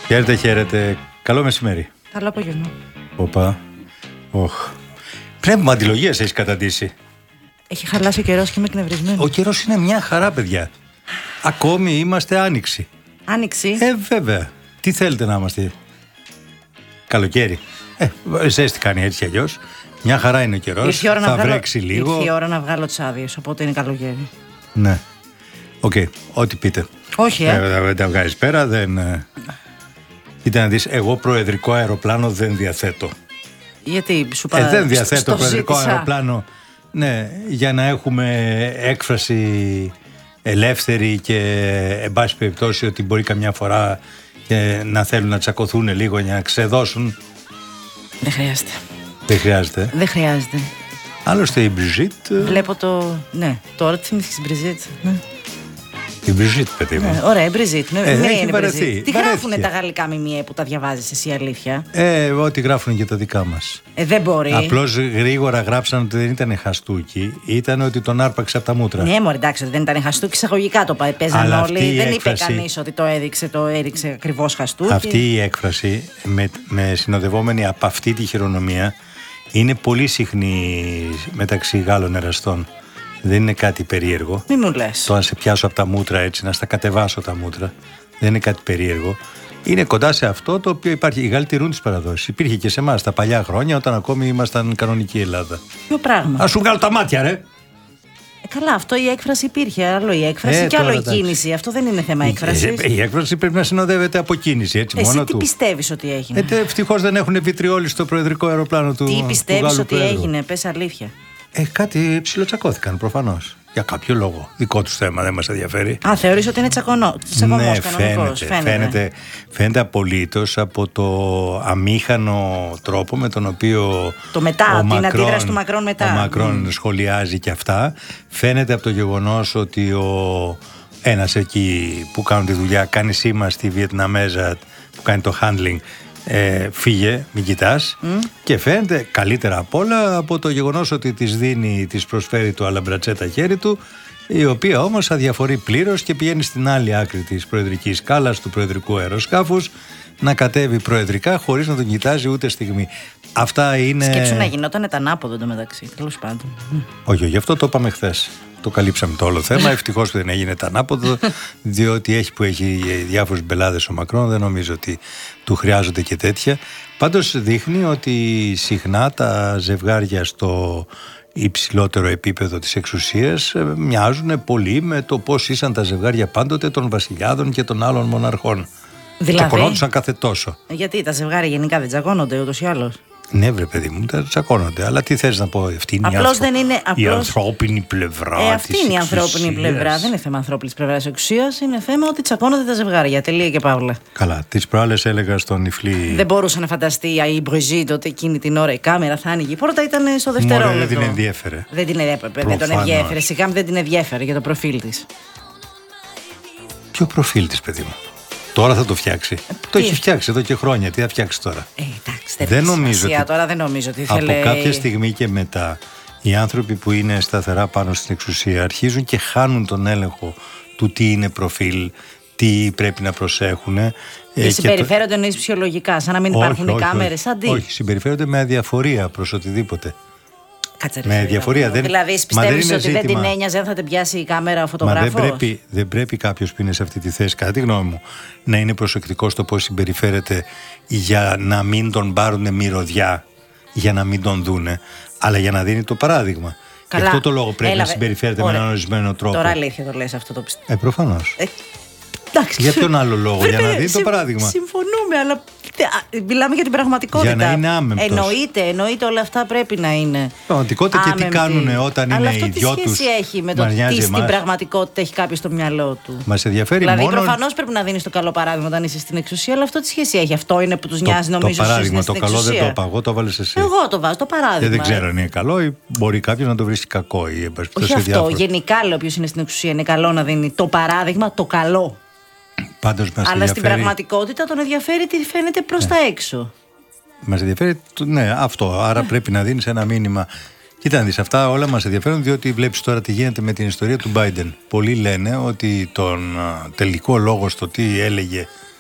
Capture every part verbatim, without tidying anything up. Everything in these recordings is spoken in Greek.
Χαίρετε, χαίρετε. Καλό μεσημέρι. Καλό απόγευμα. Οπα. Οχ. Πνεύμα αντιλογίας έχει καταντήσει. Έχει χαλάσει ο καιρός και είμαι εκνευρισμένη. Ο καιρός είναι μια χαρά, παιδιά. Ακόμη είμαστε άνοιξη. Άνοιξη. Ε, βέβαια. Τι θέλετε να είμαστε? Καλοκαίρι. Ε, ζέστη κάνει έτσι αλλιώς. Μια χαρά είναι ο καιρός. Θα βγάλω... βρέξει λίγο. Ήρθε η ώρα να βγάλω τις άδειες, οπότε είναι καλοκαίρι. Ναι. Οκ, okay. Ό,τι πείτε. Όχι, ε. Δεν ε, τα βγάζεις πέρα, δεν. Κοίτα να δεις, εγώ προεδρικό αεροπλάνο δεν διαθέτω. Γιατί σου παρα... ε, δεν διαθέτω στο προεδρικό ζήτησα. αεροπλάνο. Ναι, για να έχουμε έκφραση ελεύθερη και εν πάση περιπτώσει ότι μπορεί καμιά φορά και να θέλουν να τσακωθούν λίγο για να ξεδώσουν. Δεν χρειάζεται. Δεν χρειάζεται. Δεν χρειάζεται. Άλλωστε η Μπριζίτ. Βλέπω το. Ναι, τώρα τι θυμήθηκες την Μπριζίτ. Ναι. Η Μπριζίτ, παιδί μου. Ναι, ωραία, η Μπριζίτ. Ναι, Ε, ναι, έχει είναι βαρεθεί. Μπριζίτ. Τι Βαρέθηκε. γράφουνε τα γαλλικά μιμιέ που τα διαβάζεις εσύ, αλήθεια? Ε, ό,τι γράφουν και τα δικά μας. Ε, δεν μπορεί. Απλώς γρήγορα γράψαν ότι δεν ήταν χαστούκι, ήταν ότι τον άρπαξε από τα μούτρα. Ναι, μωρέ, εντάξει, ότι δεν ήταν χαστούκι, εισαγωγικά το παίζαν Αλλά όλοι. αυτή η Δεν έκφραση... είπε κανείς ότι το έδειξε, το έριξε ακριβώς χαστούκι. Αυτή η έκφραση με, με συνοδευόμενη από αυτή τη χειρονομία είναι πολύ συχνή μεταξύ Γάλλων εραστών. Δεν είναι κάτι περίεργο. Μη μου λες. Το να σε πιάσω από τα μούτρα έτσι, να στα κατεβάσω τα μούτρα, δεν είναι κάτι περίεργο. Είναι κοντά σε αυτό το οποίο υπάρχει. Οι Γάλλοι τηρούν τις παραδόσεις. Υπήρχε και σε εμάς τα παλιά χρόνια όταν ακόμη ήμασταν κανονική Ελλάδα. Ποιο πράγμα? Ας σου βγάλω τα μάτια, ρε! Ε, καλά, αυτό η έκφραση υπήρχε. Άλλο η έκφραση Ε, και άλλο τώρα, η εντάξει. κίνηση. Αυτό δεν είναι θέμα έκφρασης. Η, η έκφραση πρέπει να συνοδεύεται από κίνηση, έτσι, Εσύ μόνο τι του. πιστεύεις ότι έγινε? Ε, ευτυχώς δεν έχουν βιτριόλι στο προεδρικό αεροπλάνο του. Τι του πιστεύεις Γάλλου ότι Προέδρου. έγινε? Πες αλήθεια. Ε, κάτι ψιλοτσακώθηκαν προφανώς. Για κάποιο λόγο. Δικό τους θέμα, δεν μας ενδιαφέρει. Α, θεωρείς ότι είναι τσακωνό, τσακωμός Ναι, κανονικός? φαίνεται, φαίνεται, φαίνεται απολύτως από το αμήχανο τρόπο με τον οποίο Το μετά, ο την Μακρόν, αντίδραση του Μακρόν μετά. ο Μακρόν Mm. σχολιάζει και αυτά. Φαίνεται από το γεγονός ότι ο ένας εκεί που κάνουν τη δουλειά κάνει σήμα στη Βιετναμέζα που κάνει το handling, ε, φύγε, μην κοιτάς. Mm. Και φαίνεται καλύτερα απ' όλα από το γεγονός ότι της δίνει, της προσφέρει το αλαμπρατσέτα χέρι του, η οποία όμως αδιαφορεί πλήρως και πηγαίνει στην άλλη άκρη της προεδρικής σκάλας του προεδρικού αεροσκάφους να κατέβει προεδρικά χωρίς να τον κοιτάζει ούτε στιγμή. Αυτά είναι... Σκέψου να γινόταν ετανάποδο εντωμεταξύ, τέλος πάντων. Όχι, γι' αυτό το είπαμε χθες. Το καλύψαμε το όλο θέμα. Ευτυχώς που δεν έγινε τανάποδο, διότι έχει που έχει διάφορους μπελάδες ο Μακρόν, δεν νομίζω ότι του χρειάζονται και τέτοια. Πάντως δείχνει ότι συχνά τα ζευγάρια στο υψηλότερο επίπεδο της εξουσίας μοιάζουν πολύ με το πώς ήσαν τα ζευγάρια πάντοτε των βασιλιάδων και των άλλων μοναρχών. Δηλαδή? Τσακωνόντουσαν κάθε τόσο. Γιατί τα ζευγάρια γενικά δεν τσακώνονται ούτως ή άλλως? Ναι, βρε παιδί μου, τα τσακώνονται. Αλλά τι θες να πω, αυτή είναι Απλώς η, ανθρω... δεν είναι, η απλώς... ανθρώπινη πλευρά. Ε, αυτή της είναι η ανθρώπινη εξουσίας. πλευρά. Δεν είναι θέμα ανθρώπινης πλευράς εξουσίας. Είναι θέμα ότι τσακώνονται τα ζευγάρια. Τελεία και παύλα. Καλά. Τις προάλλες έλεγα στον Ιφλή. Δεν μπορούσε να φανταστεί η Μπριζίτ ότι εκείνη την ώρα η κάμερα θα άνοιγε. Η πόρτα ήταν στο δευτερόλεπτο. Μωρέ, δεν την ενδιέφερε. Δεν την ενδιέφερε. Δεν τον ενδιέφερε. Σιγά δεν την ενδιέφερε για το προφίλ της. Ποιο προφίλ της, παιδί μου? Τώρα θα το φτιάξει. Ε, το έχει φτιάξει εδώ και χρόνια. Τι θα φτιάξει τώρα? Ε, εντάξει, δεν, δεν νομίζω σημασία, ότι... τώρα δεν νομίζω ότι από θέλει... κάποια στιγμή και μετά οι άνθρωποι που είναι σταθερά πάνω στην εξουσία αρχίζουν και χάνουν τον έλεγχο του τι είναι προφίλ, τι πρέπει να προσέχουν. Και ε, συμπεριφέρονται το... εννοείς ψυχολογικά, σαν να μην όχι, υπάρχουν όχι, οι κάμερες. Όχι, Αντί. όχι, συμπεριφέρονται με αδιαφορία προς οτιδήποτε. Κάτσε, με διαφορία. Δεν... Δηλαδή, πιστεύεις ότι ζήτημα... δεν την ένοιαζε αν θα την πιάσει η κάμερα ο φωτογράφος? Μα δεν πρέπει, δεν πρέπει κάποιος που είναι σε αυτή τη θέση, κατά τη γνώμη μου, να είναι προσεκτικός στο πώς συμπεριφέρεται για να μην τον πάρουν μυρωδιά, για να μην τον δούνε, αλλά για να δίνει το παράδειγμα. Καλά. Γι' αυτό το λόγο πρέπει Έλα, να συμπεριφέρεται ωραία. με έναν ορισμένο τρόπο. Τώρα αλήθεια το λες αυτό το πιστεύω. Ε, προφανώς. Ε, εντάξει. Για ποιον άλλο λόγο, για να δει συμ, το παράδειγμα. Συμφωνούμε, αλλά μιλάμε για την πραγματικότητα. Για να είναι άμεμπτος. Εννοείται, εννοείται όλα αυτά πρέπει να είναι. Πραγματικότητα και τι κάνουν όταν αλλά είναι οι δυο τους. Τι σχέση έχει με το τι στην πραγματικότητα έχει κάποιο στο μυαλό του? Μας ενδιαφέρει δηλαδή, μόνο. Δηλαδή, προφανώς πρέπει να δίνεις το καλό παράδειγμα όταν είσαι στην εξουσία, αλλά αυτό τι σχέση έχει? Αυτό είναι που τους νοιάζει, νομίζω. Το παράδειγμα, το καλό εξουσία. δεν το είπα. Εγώ το βάλες εσύ. Εγώ το βάζω, το παράδειγμα. Δεν ξέρω αν είναι καλό ή μπορεί κάποιο να το βρίσκει κακό. Ή, όχι αυτό. Διάφορο. Γενικά λέω ποιος είναι στην εξουσία. Είναι καλό να δίνει το παράδειγμα, το καλό. Πάντως μας αλλά ενδιαφέρει... στην πραγματικότητα τον ενδιαφέρει τι φαίνεται προς ναι. τα έξω. Μας ενδιαφέρει, ναι, αυτό. Άρα πρέπει να δίνεις ένα μήνυμα. Κοίτα να δεις, αυτά όλα μας ενδιαφέρουν διότι βλέπεις τώρα τι γίνεται με την ιστορία του Biden. Πολλοί λένε ότι τον τελικό λόγο στο τι έλεγε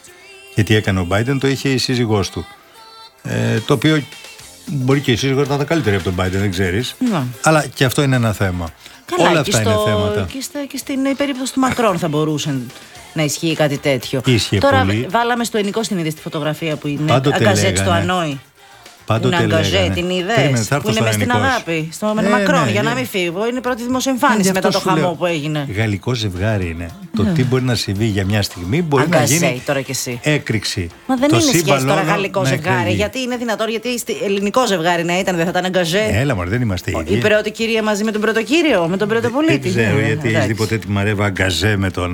Και τι έκανε ο Biden, το είχε η σύζυγός του. Ε, το οποίο μπορεί και η σύζυγος να ήταν καλύτερη από τον Biden, δεν ξέρεις. Ναι. Αλλά και αυτό είναι ένα θέμα. Καλά, όλα και αυτά στο, είναι θέματα. Και, στα, και στην περίπτωση του Μακρόν θα μπορούσε να ισχύει κάτι τέτοιο. Ίσχυε Τώρα πολύ. Βάλαμε στο ελληνικό στην είδη στη φωτογραφία που είναι αγκαζέ στο Ανόη. Πάντοτε αγκαζέ, την είδες, που είναι μες στην αγάπη, στο ε, Μακρόν, ναι, για ναι. να μην φύγω. Είναι η πρώτη δημοσιοεμφάνιση ε, μετά το χαμό λέω, που έγινε. Γαλλικό ζευγάρι είναι. Το τι μπορεί να συμβεί για μια στιγμή μπορεί αγκαζέ, να γίνει τώρα κι εσύ. Έκρηξη. Μα δεν το είναι σχέση τώρα γαλλικό ζευγάρι. Γιατί είναι δυνατόν, γιατί ελληνικό ζευγάρι να ήταν, δεν θα ήταν αγκαζέ. Έλα, μωρέ, δεν είμαστε ίδιοι. Η πρώτη κυρία μαζί με τον πρωτοκύριο, με τον πρωτοπολίτη. Δεν ξέρω, γιατί έχει δει ποτέ τη Μαρέβα αγκαζέ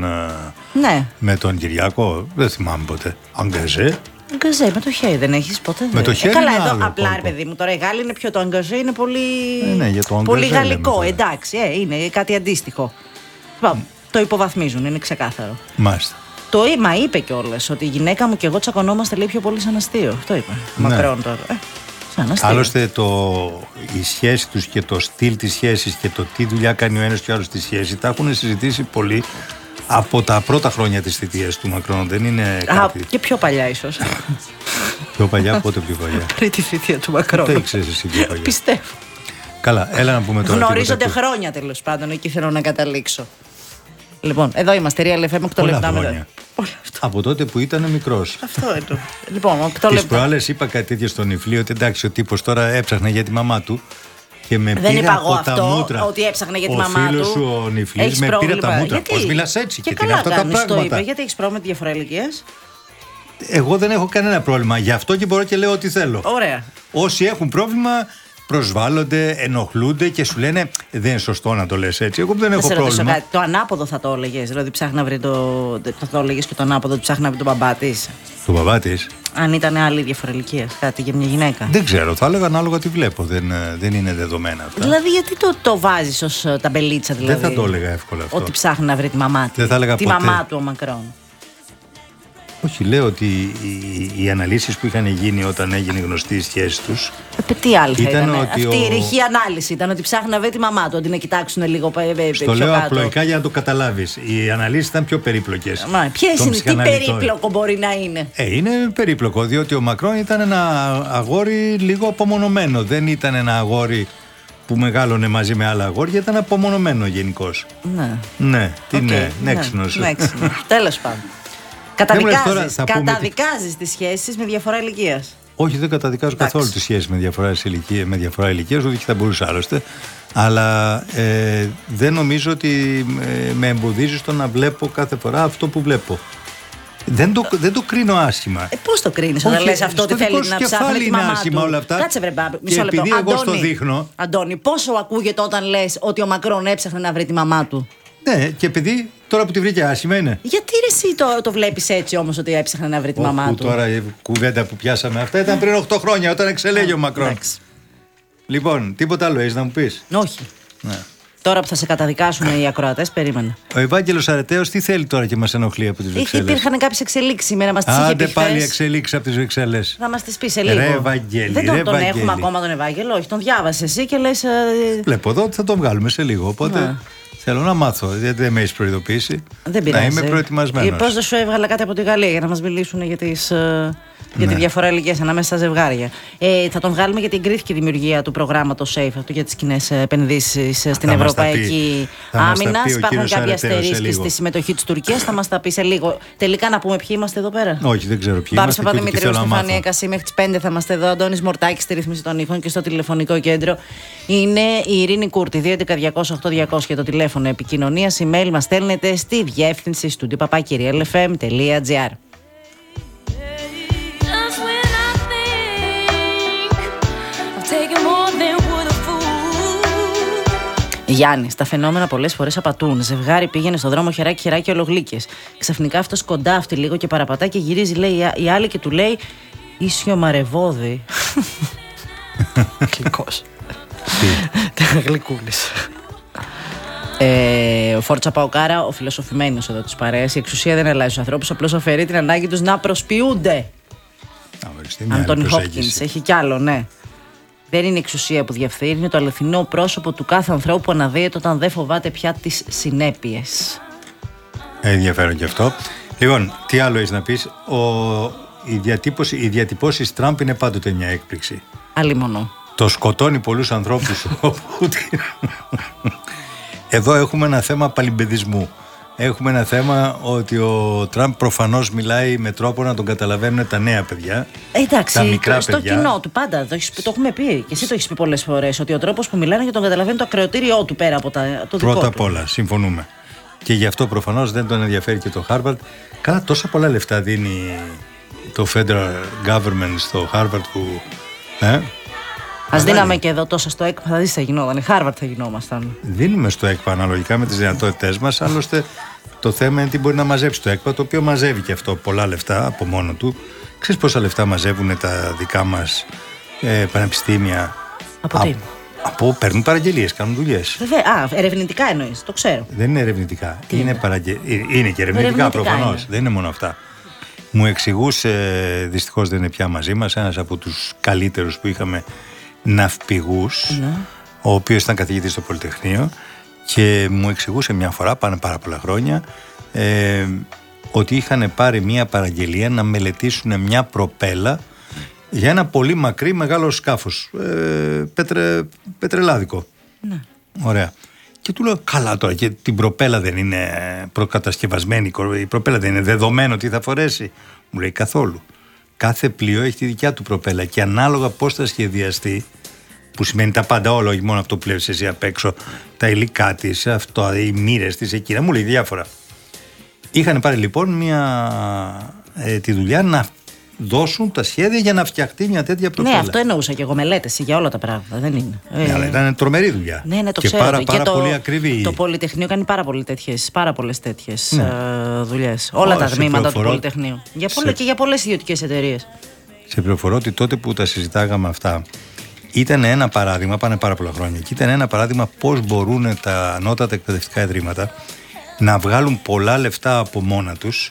με τον Κυριάκο. Δεν θυμάμαι ποτέ. Αγκαζέ. Αγκαζέ, με το χέρι δεν έχεις ποτέ. Με το χέρι ε, καλά, είναι εδώ άλλο, απλά ρε κόλπο. παιδί μου. Τώρα η Γάλλη είναι πιο το αγκαζέ, είναι πολύ, ε, ναι, για το αγκαζέ, πολύ γαλλικό. λέμε, εντάξει, ε, είναι κάτι αντίστοιχο. Mm. Το υποβαθμίζουν, είναι ξεκάθαρο. Μάλιστα. Το μα είπε κιόλας ότι η γυναίκα μου και εγώ τσακωνόμαστε λέει πιο πολύ σαν αστείο. Αυτό είπε. Ναι. Μακρόν τώρα. Ε, σαν αστείο. Άλλωστε το, η σχέση τους και το στυλ της σχέσης και το τι δουλειά κάνει ο ένας και ο άλλος στη σχέση τα έχουν συζητήσει πολύ. Από τα πρώτα χρόνια της θητείας του Μακρόν, δεν είναι κάτι. Α, και πιο παλιά ίσως. Πιο παλιά, πότε πιο παλιά. Πριν τη θητεία του Μακρόν. Δεν ξέρεις εσύ πιο παλιά. Πιστεύω. Καλά, έλα να πούμε τώρα. Γνωρίζονται χρόνια τέλος πάντων, εκεί θέλω να καταλήξω. Λοιπόν, εδώ είμαστε, Real εφ εμ, οκτώ λεπτά μετά. Από τότε που ήταν μικρός. Αυτό είναι. Λοιπόν, οκτώ λεπτά. Τις προάλλες είπα κάτι τέτοιο στον Ιφλή, ότι εντάξει, ο τύπος τώρα έψαχνε για τη μαμά του. Και με δεν είπα εγώ αυτό μούτρα. Ότι έψαχνε για τη μαμά του. Ο φίλος σου ο Νιφλής με πήρε τα μούτρα. Πώς μιλάς έτσι και, και τι είναι αυτά τα πράγματα. Το είπε, γιατί έχεις πρόβλημα με τη διαφορά ηλικίας. Εγώ δεν έχω κανένα πρόβλημα. Γι' αυτό και μπορώ και λέω ό,τι θέλω. Ωραία. Όσοι έχουν πρόβλημα προσβάλλονται, ενοχλούνται και σου λένε δεν είναι σωστό να το λες έτσι. Εγώ δεν έχω πρόβλημα. Κάτι. Το ανάποδο θα το έλεγες. Δηλαδή ψάχνει να βρει το. Θα το έλεγες και το ανάποδο, ψάχνει να βρει τον μπαμπά της. Τον μπαμπά της. Αν ήταν άλλη διαφορά ηλικίας, κάτι για μια γυναίκα. Δεν ξέρω, θα έλεγα ανάλογα τι βλέπω. Δεν, δεν είναι δεδομένα αυτά. Δηλαδή, γιατί το, το βάζεις ως ταμπελίτσα, δηλαδή. Δεν θα το έλεγα εύκολα αυτό. Ότι ψάχνει να βρει τη μαμά της. Δεν θα έλεγα τη ποτέ. μαμά του ο Μακρόν. Όχι, λέω ότι οι, οι αναλύσεις που είχαν γίνει όταν έγινε γνωστή η σχέση τους. Ε, τι άλλη θα ήταν. ήταν ότι αυτή ο... η ρηχή ανάλυση ήταν ότι ψάχνει να βρει τη μαμά του, ότι να κοιτάξουν λίγο πιο Στο λέω κάτω. Απλοϊκά για να το καταλάβεις. Οι αναλύσεις ήταν πιο περίπλοκες. Ποιες είναι, τι περίπλοκο μπορεί να είναι. Ε, είναι περίπλοκο, διότι ο Μακρόν ήταν ένα αγόρι λίγο απομονωμένο. Δεν ήταν ένα αγόρι που μεγάλωνε μαζί με άλλα αγόρια, ήταν απομονωμένο γενικώς. Ναι. Ναι, τι okay, ναι, νέξινος. Ναι, τέλος πάντων. Καταδικάζεις, καταδικάζεις τις σχέσεις με διαφορά ηλικίας. Όχι, δεν καταδικάζω Εντάξει. καθόλου τις σχέσεις με διαφορά ηλικίας, με διαφορά ηλικίας, ούτε και θα μπορούσα άλλωστε. Αλλά ε, δεν νομίζω ότι ε, με εμποδίζει στο να βλέπω κάθε φορά αυτό που βλέπω. Δεν το, δεν το κρίνω άσχημα. Ε, πώς το κρίνεις όταν λες αυτό ότι θέλει να ψάχνει τη μαμά του. Όλα αυτά. Κάτσε βρε μπάμπη, μισό λεπτό. Και επειδή εγώ στο δείχνω. Αντώνη, πόσο ακούγεται όταν λες ότι ο Μακρόν έψαχνε να βρει τη μαμά του. Ναι, και επειδή τώρα που τη βρήκε άσχημα είναι. Γιατί ρε εσύ το, το βλέπεις έτσι όμως ότι έψαχνε να βρει τη μαμά του. Τώρα η κουβέντα που πιάσαμε αυτά ήταν πριν οκτώ χρόνια όταν εξελέγει ο Μακρόν. Εντάξει. Λοιπόν, τίποτα άλλο έχεις να μου πεις? Όχι. Ναι. Τώρα που θα σε καταδικάσουν οι ακροατές, περίμενε. Ο Ευάγγελος Αρετέος τι θέλει τώρα και μας ενοχλεί από τις Βρυξέλλες? Υπήρχαν κάποιες εξελίξεις σήμερα, μας τις είχε πει. Άντε πάλι εξελίξεις από τις Βρυξέλλες. Θα μας τις πει σε λίγο. Ρε Ευαγγέλη, δεν τον, ρε τον Ευαγγέλη. έχουμε ακόμα τον Ευάγγελο, όχι, τον διάβασες εσύ και λες. Βλέπω εδώ ότι θα τον βγάλουμε σε λίγο. Οπότε να. Θέλω να μάθω, γιατί δεν με έχεις προειδοποιήσει. Δεν πειράζει. Να είμαι προετοιμασμένος. Πώς δεν σου έβγαλα κάτι από τη Γαλλία για να μας μιλήσουν για τις. Για ναι. τη διαφορά ηλικίας ανάμεσα στα ζευγάρια. Ε, θα τον βγάλουμε γιατί εγκρίθηκε η δημιουργία του προγράμματος SAFE, αυτού για τις κοινές επενδύσεις στην θα Ευρωπαϊκή Άμυνα. Υπάρχουν κάποια αστερίσκοι στη συμμετοχή της Τουρκίας. Θα μας τα πει σε λίγο. Τελικά να πούμε ποιοι είμαστε εδώ πέρα. Όχι, δεν ξέρω ποιοι είμαστε. Πάμε Παπαδημητρίου, Στεφανία Κασί, μέχρι τις πέντε θα είμαστε εδώ. Αντώνης Μορτάκης στη ρύθμιση των ήχων και στο τηλεφωνικό κέντρο είναι η Ειρήνη Κούρτη. δύο έντεκα διακόσια οκτώ διακόσια το τηλέφωνο επικοινωνίας. Email μας στέλνετε στη διεύθυνση στούντιο παπάκι real f m τελεία g r. Γιάννη, τα φαινόμενα πολλές φορές απατούν. Ζευγάρι πήγαινε στον δρόμο χεράκι-χεράκι ολογλίκες. Ξαφνικά αυτός κοντάφτει λίγο και παραπατά και γυρίζει, λέει η άλλη και του λέει ίσιο μαρεβόδι. Γλυκός. Γλυκούλης. Ε, ο Φόρτσα Παοκάρα, ο φιλοσοφημένος εδώ της παρέας. Η εξουσία δεν αλλάζει τους ανθρώπους, απλώς αφαιρεί την ανάγκη τους να προσποιούνται. Αντώνι Χόπκινς, έχει κι άλλο, ναι. Δεν είναι η εξουσία που διαφθείρει, είναι το αληθινό πρόσωπο του κάθε ανθρώπου που αναδύεται όταν δεν φοβάται πια τις συνέπειες. Ενδιαφέρον και αυτό. Λοιπόν, τι άλλο έχεις να πεις? Ο, η διατύπωση, οι διατυπώσεις Τραμπ είναι πάντοτε μια έκπληξη. Αλλήμονο. Το σκοτώνει πολλούς ανθρώπους. Εδώ έχουμε ένα θέμα παλιμπεδισμού. Έχουμε ένα θέμα ότι ο Τραμπ προφανώς μιλάει με τρόπο να τον καταλαβαίνουν τα νέα παιδιά. Εντάξει, τα μικρά στο παιδιά. κοινό του πάντα. Το, έχεις, το έχουμε πει και εσύ το έχεις πει πολλές φορές. Ότι ο τρόπος που μιλάνε και τον καταλαβαίνει το ακροατήριό του πέρα από τα, το δικό Πρώτα του. απ' όλα, συμφωνούμε. Και γι' αυτό προφανώς δεν τον ενδιαφέρει και το Harvard. Καλά, τόσα πολλά λεφτά δίνει το federal government στο Harvard που. Ε? Ας δίναμε και εδώ τόσα στο ΕΚΠΑ, θα δεις θα γινόταν. Harvard θα γινόμασταν. Δίνουμε στο ΕΚΠΑ αναλογικά με τις δυνατότητές μας. Άλλωστε, το θέμα είναι τι μπορεί να μαζέψει το ΕΚΠΑ, το οποίο μαζεύει και αυτό πολλά λεφτά από μόνο του. Ξέρεις πόσα λεφτά μαζεύουν τα δικά μας ε, πανεπιστήμια? Από τι? Α, από παίρνουν παραγγελίες, κάνουν δουλειές. Βέβαια, α, ερευνητικά εννοείς, το ξέρω. Δεν είναι ερευνητικά. Τι είναι, είναι? παραγγε... είναι και ερευνητικά, προφανώς. Είναι. Δεν είναι μόνο αυτά. Μου εξηγούσε, δυστυχώς δεν είναι πια μαζί μας, ένας από τους καλύτερους που είχαμε ναυπηγούς, ναι. ο οποίος ήταν καθηγητής στο Πολυτεχνείο, και μου εξηγούσε μια φορά, πάνε πάρα πολλά χρόνια, ε, ότι είχαν πάρει μια παραγγελία να μελετήσουν μια προπέλα για ένα πολύ μακρύ μεγάλο σκάφος, ε, πετρε, πετρελάδικο. Ναι. Ωραία. Και του λέω, καλά τώρα, και την προπέλα δεν είναι προκατασκευασμένη, η προπέλα δεν είναι δεδομένο τι θα φορέσει? Μου λέει, καθόλου. Κάθε πλοίο έχει τη δικιά του προπέλα και ανάλογα πώς θα σχεδιαστεί, που σημαίνει τα πάντα όλα, όχι μόνο αυτό που βλέπεις εσύ απ' έξω, τα υλικά της, αυτό, οι μοίρες της, εκείνα, μου λέει διάφορα. Είχαν πάρει λοιπόν μια, ε, τη δουλειά να δώσουν τα σχέδια για να φτιαχτεί μια τέτοια προπέλα. Ναι, αυτό εννοούσα και εγώ, μελέτες για όλα τα πράγματα, δεν είναι. Ναι, αλλά ήταν τρομερή δουλειά. Ναι, ναι, το και ξέρω. πάρα, πάρα και πολύ το, ακριβή. Το Πολυτεχνείο κάνει πάρα, πολύ τέτοιες, πάρα πολλές τέτοιες ναι. ε, δουλειές. Όλα Ω, τα τμήματα του πληροφορώ... Πολυτεχνείου. Για σε... πολλα, και για πολλές ιδιωτικές εταιρείες. Σε πληροφορώ ότι τότε που τα συζητάγαμε αυτά, ήταν ένα παράδειγμα, πάνε πάρα πολλά χρόνια, και ήταν ένα παράδειγμα πώς μπορούν τα ανώτατα εκπαιδευτικά ιδρύματα να βγάλουν πολλά λεφτά από μόνα τους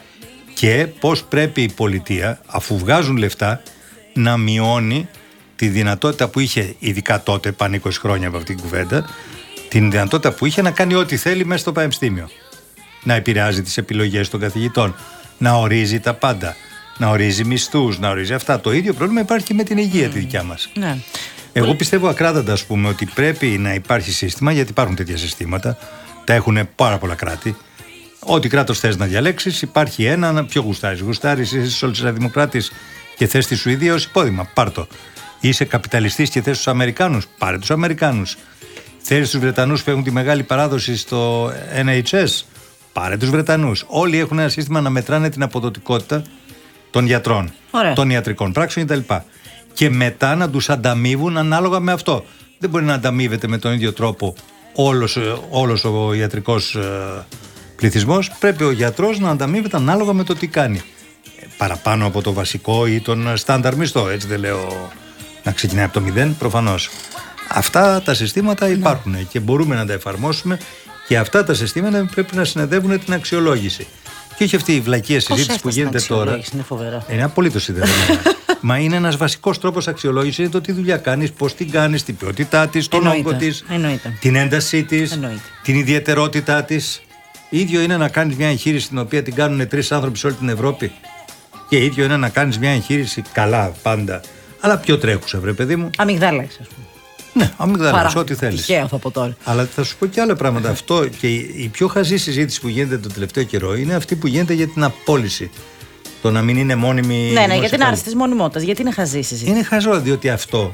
και πώς πρέπει η πολιτεία, αφού βγάζουν λεφτά, να μειώνει τη δυνατότητα που είχε, ειδικά τότε, πάνω είκοσι χρόνια από αυτήν την κουβέντα, την δυνατότητα που είχε να κάνει ό,τι θέλει μέσα στο πανεπιστήμιο. Να επηρεάζει τις επιλογές των καθηγητών, να ορίζει τα πάντα, να ορίζει μισθούς, να ορίζει αυτά. Το ίδιο πρόβλημα υπάρχει και με την υγεία mm. τη δικιά μας. Ναι. Εγώ Πολύ... πιστεύω ακράδαντα, ας πούμε, ότι πρέπει να υπάρχει σύστημα, γιατί υπάρχουν τέτοια συστήματα, τα έχουν πάρα πολλά κράτη. Ό,τι κράτος θες να διαλέξεις, υπάρχει ένα, να πιο γουστάρεις. Γουστάρεις, είσαι σοσιαλδημοκράτης και θες τη Σουηδία ως υπόδειγμα, πάρ' το. Είσαι καπιταλιστής και θες τους Αμερικάνους, πάρε τους Αμερικάνους. Θέλεις τους Βρετανούς που έχουν τη μεγάλη παράδοση στο Εν Έιτς Ες, πάρε τους Βρετανούς. Όλοι έχουν ένα σύστημα να μετράνε την αποδοτικότητα των γιατρών, Ωραία. των ιατρικών πράξεων κτλ. Και μετά να τους ανταμείβουν ανάλογα με αυτό. Δεν μπορεί να ανταμείβεται με τον ίδιο τρόπο όλος, όλος ο ιατρικός πληθυσμός. Πρέπει ο γιατρός να ανταμείβεται ανάλογα με το τι κάνει. Παραπάνω από το βασικό ή τον στάνταρ μισθό. Έτσι δεν λέω να ξεκινάει από το μηδέν, προφανώς. Αυτά τα συστήματα υπάρχουν ναι. και μπορούμε να τα εφαρμόσουμε, και αυτά τα συστήματα πρέπει να συνοδεύουν την αξιολόγηση. Και όχι αυτή η βλακεία συζήτηση που γίνεται τώρα. Είναι φοβερά. Είναι απολύτως ιδεωμένο. Μα είναι ένας βασικός τρόπος αξιολόγησης, είναι το τι δουλειά κάνεις, πώς την κάνεις, την ποιότητά της, τον όγκο της, την έντασή της, Εννοείται. την ιδιαιτερότητά της. Ίδιο είναι να κάνεις μια εγχείρηση την οποία την κάνουν τρεις άνθρωποι σε όλη την Ευρώπη, και ίδιο είναι να κάνεις μια εγχείρηση καλά πάντα, αλλά πιο τρέχουσα, βρε παιδί μου. Αμυγδάλα, ας πούμε. Ναι, αμυγδάλα, ό,τι θέλεις. Τυχαίο θα πω τώρα. Αλλά θα σου πω και άλλα πράγματα. Αυτό και η πιο χαζή συζήτηση που γίνεται τον τελευταίο καιρό είναι αυτή που γίνεται για την απόλυση. Το να μην είναι μόνιμη. Ναι, ναι, για την άρση της μονιμότητας. Γιατί είναι χαζή η συζήτηση. Είναι χαζό, διότι αυτό.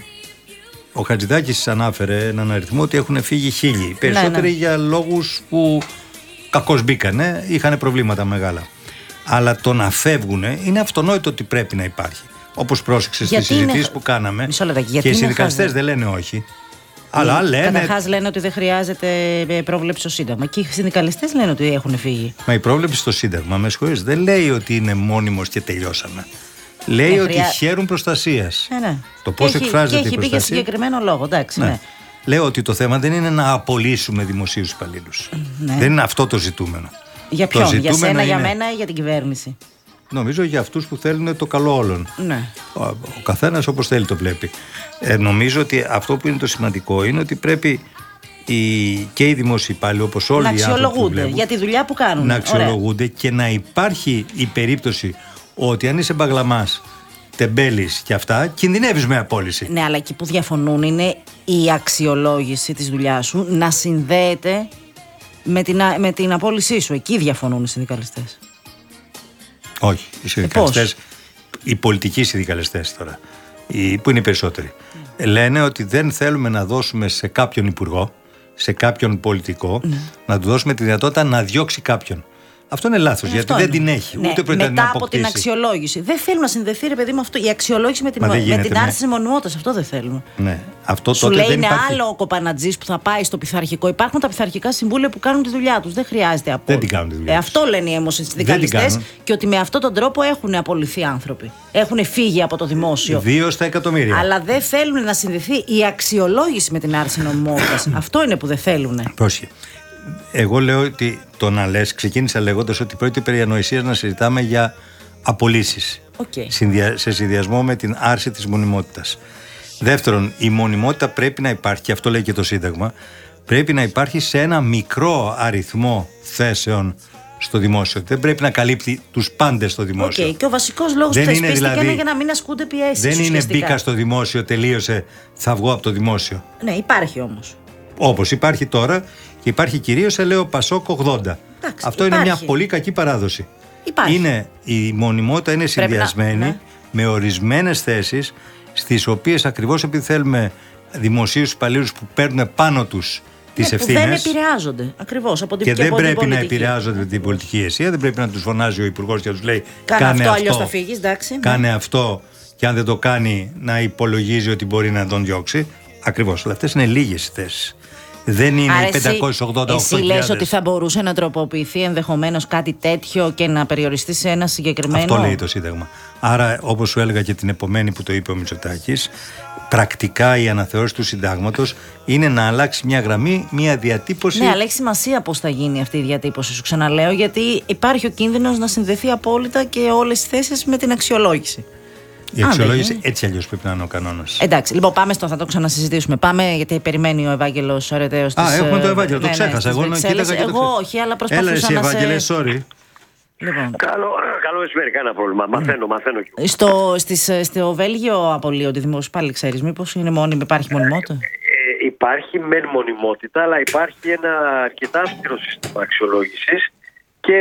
Ο Χατζηδάκης ανάφερε έναν αριθμό ότι έχουν φύγει χίλιοι. Περισσότεροι ναι, ναι. για λόγους που κακώς μπήκανε, είχαν προβλήματα μεγάλα. Αλλά το να φεύγουν είναι αυτονόητο ότι πρέπει να υπάρχει. Όπως πρόσεξες στις συζητήσεις είναι... που κάναμε. Λεπτάκι, και οι συνδικαλιστές δεν λένε όχι. Αλλά λένε. Καταρχάς λένε ότι δεν χρειάζεται πρόβλεψη στο Σύνταγμα. Και οι συνδικαλιστές λένε ότι έχουν φύγει. Μα η πρόβλεψη στο Σύνταγμα, με συγχωρείς, δεν λέει ότι είναι μόνιμος και τελειώσαμε. Λέει ναι, ότι χρειά... χαίρουν προστασίας. Ναι, ναι. Το πώς εκφράζεται η προστασία. Και έχει πει για συγκεκριμένο λόγο. Εντάξει, ναι. Ναι. Λέω ότι το θέμα δεν είναι να απολύσουμε δημοσίους υπαλλήλους. Ναι. Δεν είναι αυτό το ζητούμενο. Για ποιον, για σένα, είναι... για μένα ή για την κυβέρνηση? Νομίζω για αυτούς που θέλουν το καλό όλων. Ναι. Ο, ο καθένας όπως θέλει το βλέπει. Ε, νομίζω ότι αυτό που είναι το σημαντικό είναι ότι πρέπει οι, και οι δημόσιοι υπάλληλοι, όπως όλοι οι άνθρωποι, να αξιολογούνται για τη δουλειά που κάνουν. Να αξιολογούνται. Ωραία. Και να υπάρχει η περίπτωση ότι αν είσαι μπαγλαμάς, τεμπέλης και αυτά, κινδυνεύεις με απόλυση. Ναι, αλλά εκεί που διαφωνούν είναι η αξιολόγηση της δουλειάς σου να συνδέεται με την, με την απόλυσή σου. Εκεί διαφωνούν οι συνδικαλιστές. Όχι, οι συνδικαλιστές, οι πολιτικοί συνδικαλιστές τώρα, οι, που είναι οι περισσότεροι, mm. λένε ότι δεν θέλουμε να δώσουμε σε κάποιον υπουργό, σε κάποιον πολιτικό, mm. να του δώσουμε τη δυνατότητα να διώξει κάποιον. Αυτό είναι λάθος, γιατί είναι. δεν την έχει. Ναι, ούτε πρέπει μετά να από την αξιολόγηση. Δεν θέλουμε να συνδεθεί, ρε παιδί μου, αυτό. Η αξιολόγηση με την, με την άρση της μονιμότητας. Αυτό δεν θέλουμε. Ναι. Αυτό Σου τότε λέει δεν είναι υπάρχει. άλλο ο κοπανατζής που θα πάει στο πειθαρχικό. Υπάρχουν τα πειθαρχικά συμβούλια που κάνουν τη δουλειά τους. Δεν χρειάζεται απόλυση. Δεν την κάνουν τη δουλειά. Ε, αυτό λένε οι έμμοσοι συνδικαλιστές. Και ότι με αυτόν τον τρόπο έχουν απολυθεί άνθρωποι. Έχουν φύγει από το δημόσιο. Δύο στα εκατομμύρια. Αλλά δεν θέλουν να συνδεθεί η αξιολόγηση με την άρση νομιμότητας. Αυτό είναι που δεν θέλουν. Πρόσχε. Εγώ λέω ότι το να λες, ξεκίνησα λέγοντας ότι πρόκειται περί ανοησίας να συζητάμε για απολύσεις okay. συνδυα, σε συνδυασμό με την άρση της μονιμότητας. Δεύτερον, η μονιμότητα πρέπει να υπάρχει, και αυτό λέει και το Σύνταγμα, πρέπει να υπάρχει σε ένα μικρό αριθμό θέσεων στο δημόσιο. Δεν πρέπει να καλύπτει τους πάντες στο δημόσιο. Okay. Και ο βασικός λόγος που θεσπίστηκε δηλαδή, είναι για να μην ασκούνται πιέσεις. Δεν είναι μπήκα στο δημόσιο, τελείωσε, θα βγω από το δημόσιο. Ναι, υπάρχει όμως. Όπως υπάρχει τώρα. Και υπάρχει κυρίως, σε λέω, Πασόκ ογδόντα. Εντάξει, αυτό υπάρχει. είναι μια πολύ κακή παράδοση. Υπάρχει. Είναι, η μονιμότητα είναι συνδυασμένη να, ναι. με ορισμένες θέσεις, στις οποίες ακριβώς επειδή θέλουμε δημοσίους υπαλλήλους που παίρνουν πάνω τους τις ναι, ευθύνες. Που δεν επηρεάζονται ακριβώς από την Και, και δεν από πρέπει την να επηρεάζονται την πολιτική ηγεσία, δεν πρέπει να τους φωνάζει ο υπουργός και να τους λέει κάνε, κάνε αυτό, αυτό, αλλιώς θα φύγεις, εντάξει. Κάνε ναι. αυτό, και αν δεν το κάνει να υπολογίζει ότι μπορεί να τον διώξει. Ακριβώς. Αλλά αυτές είναι λίγες θέσεις. Δεν είναι οι πεντακόσιες ογδόντα οκτώ χιλιάδες. Εσύ λες ότι θα μπορούσε να τροποποιηθεί ενδεχομένως κάτι τέτοιο και να περιοριστεί σε ένα συγκεκριμένο. Αυτό λέει το Σύνταγμα. Άρα, όπως σου έλεγα και την επομένη που το είπε ο Μητσοτάκης, πρακτικά η αναθεώρηση του Συντάγματος είναι να αλλάξει μια γραμμή, μια διατύπωση. Ναι, αλλά έχει σημασία πώς θα γίνει αυτή η διατύπωση, σου ξαναλέω, γιατί υπάρχει ο κίνδυνος να συνδεθεί απόλυτα και όλες οι θέσεις με την αξιολόγηση. Η αξιολόγηση Α, έτσι αλλιώς πρέπει να είναι ο κανόνας. Εντάξει, λοιπόν, πάμε στο, θα το ξανασυζητήσουμε. Πάμε, γιατί περιμένει ο Ευάγγελος Αρετέος. Α, έχουμε το Ευάγγελο, το ναι, ξέχασα. Ναι, εγώ κοίταγα εγώ το όχι, αλλά προσπαθούσα Έλα, εσύ, να Ευάγγελε, σε... sorry. Λοιπόν. Καλό, καλό μεσημέρι, κανένα πρόβλημα. Μαθαίνω, μαθαίνω κι εγώ. Στο, στις, στο Βέλγιο απολύονται δημόσιοι πάλι, ξέρεις, μήπως είναι μόνιμη, υπάρχει μονιμότητα. Ε, ε, υπάρχει μεν μονιμότητα, αλλά υπάρχει ένα αρκετά αυστηρό σύστημα αξιολόγησης και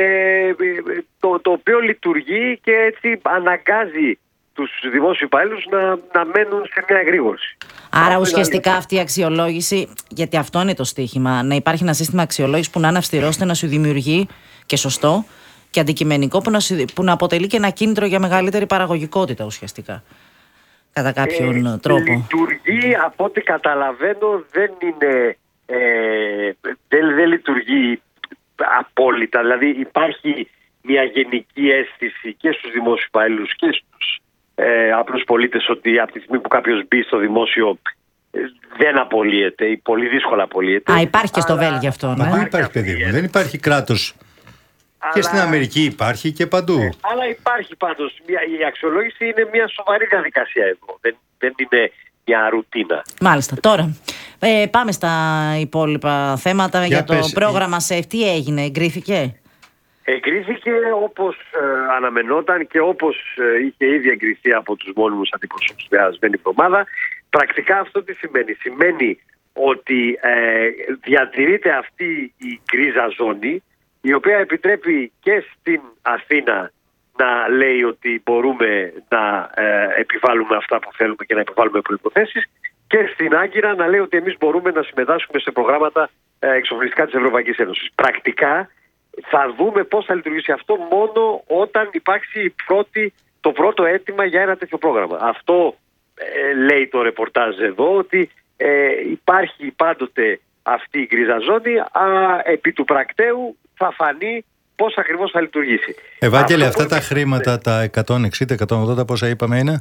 ε, το, το οποίο λειτουργεί και έτσι αναγκάζει τους δημόσιους υπαλλήλους να, να μένουν σε μια εγρήγορση. Άρα αυτό ουσιαστικά αυτή η αξιολόγηση, γιατί αυτό είναι το στοίχημα, να υπάρχει ένα σύστημα αξιολόγησης που να είναι αυστηρό, ώστε να σου δημιουργεί και σωστό και αντικειμενικό, που να, που να αποτελεί και ένα κίνητρο για μεγαλύτερη παραγωγικότητα ουσιαστικά. Κατά κάποιον ε, τρόπο. Λειτουργεί, από ό,τι καταλαβαίνω, δεν είναι. Ε, δεν, δεν λειτουργεί απόλυτα. Δηλαδή υπάρχει μια γενική αίσθηση και στους δημόσιους υπαλλήλους και στους ε, απλούς πολίτες ότι από τη στιγμή που κάποιος μπει στο δημόσιο ε, δεν απολύεται ή πολύ δύσκολα απολύεται. Α, υπάρχει και στο Βέλγιο αυτό. Ναι. Μα δεν υπάρχει, παιδί μου. Δεν υπάρχει κράτος. Αλλά... Και στην Αμερική υπάρχει και παντού. Ε, αλλά υπάρχει πάντως. Μια, η αξιολόγηση είναι μια σοβαρή διαδικασία εδώ. Δεν, δεν είναι μια ρουτίνα. Μάλιστα. Τώρα ε, πάμε στα υπόλοιπα θέματα. Για, για το πες, πρόγραμμα ΣΕΦ. Τι έγινε, εγκρίθηκε? Εγκρίθηκε όπως ε, αναμενόταν και όπως ε, είχε ήδη εγκριθεί από τους μόνιμους αντιπροσώπους την περασμένη εβδομάδα. Πρακτικά αυτό τι σημαίνει? Σημαίνει ότι ε, διατηρείται αυτή η γκρίζα ζώνη, η οποία επιτρέπει και στην Αθήνα να λέει ότι μπορούμε να ε, επιβάλλουμε αυτά που θέλουμε και να επιβάλλουμε προϋποθέσεις, και στην Άγκυρα να λέει ότι εμείς μπορούμε να συμμετάσχουμε σε προγράμματα ε, εξοπλιστικά της Ευρωπαϊκής Ένωσης. Πρακτικά θα δούμε πώς θα λειτουργήσει αυτό μόνο όταν υπάρξει η πρώτη, το πρώτο αίτημα για ένα τέτοιο πρόγραμμα. Αυτό ε, λέει το ρεπορτάζ εδώ, ότι ε, υπάρχει πάντοτε αυτή η γκρίζα ζώνη, α, επί του πρακτέου θα φανεί πώς ακριβώς θα λειτουργήσει. Ευάγγελε, αυτά τα χρήματα, τα εκατόν εξήντα εκατόν ογδόντα, πόσα είπαμε είναι?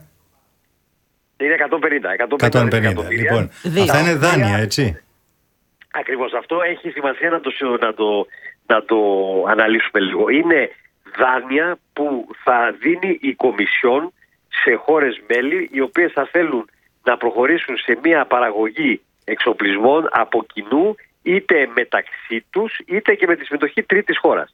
Είναι εκατόν πενήντα. εκατόν πενήντα, λοιπόν. Δύο. Αυτά είναι δάνεια, έτσι. Ακριβώς, αυτό έχει σημασία να το, να το, να το αναλύσουμε λίγο. Είναι δάνεια που θα δίνει η Κομισιόν σε χώρες μέλη, οι οποίες θα θέλουν να προχωρήσουν σε μια παραγωγή εξοπλισμών από κοινού, είτε μεταξύ τους είτε και με τη συμμετοχή τρίτης χώρας.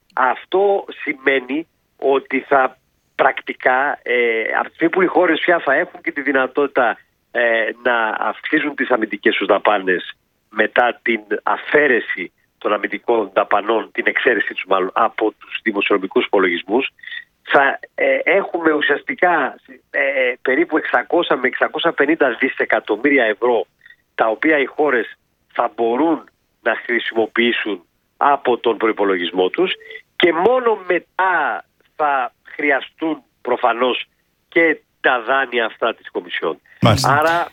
Αυτό σημαίνει ότι θα πρακτικά ε, από τη στιγμή που οι χώρες πια θα έχουν και τη δυνατότητα ε, να αυξήσουν τις αμυντικές τους δαπάνες μετά την αφαίρεση των αμυντικών δαπανών, την εξαίρεση τους μάλλον από τους δημοσιονομικούς υπολογισμούς, θα ε, έχουμε ουσιαστικά ε, περίπου εξακόσια με εξακόσια πενήντα δισεκατομμύρια ευρώ, τα οποία οι χώρες θα μπορούν να χρησιμοποιήσουν από τον προϋπολογισμό τους, και μόνο μετά θα χρειαστούν προφανώς και τα δάνεια αυτά της Κομισιόν. Μάλιστα. Άρα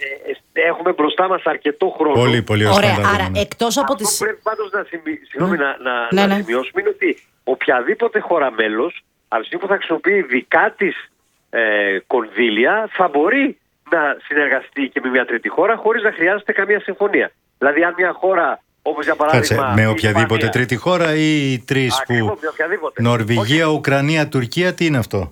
ε, έχουμε μπροστά μας αρκετό χρόνο. Πολύ, πολύ ωραία. Άρα, εκτός από αυτό τις... πρέπει πάντως να, σημει... mm. να, να, ναι, να ναι. σημειώσουμε είναι ότι οποιαδήποτε χώρα μέλος, από τη στιγμή που θα χρησιμοποιεί δικά της ε, κονδύλια, θα μπορεί να συνεργαστεί και με μια τρίτη χώρα χωρίς να χρειάζεται καμία συμφωνία. Δηλαδή, αν μια χώρα, όπως για παράδειγμα. Κάτσε, με οποιαδήποτε Ισπανία, τρίτη χώρα ή οι τρεις που. Νορβηγία, όχι. Ουκρανία, Τουρκία, τι είναι αυτό?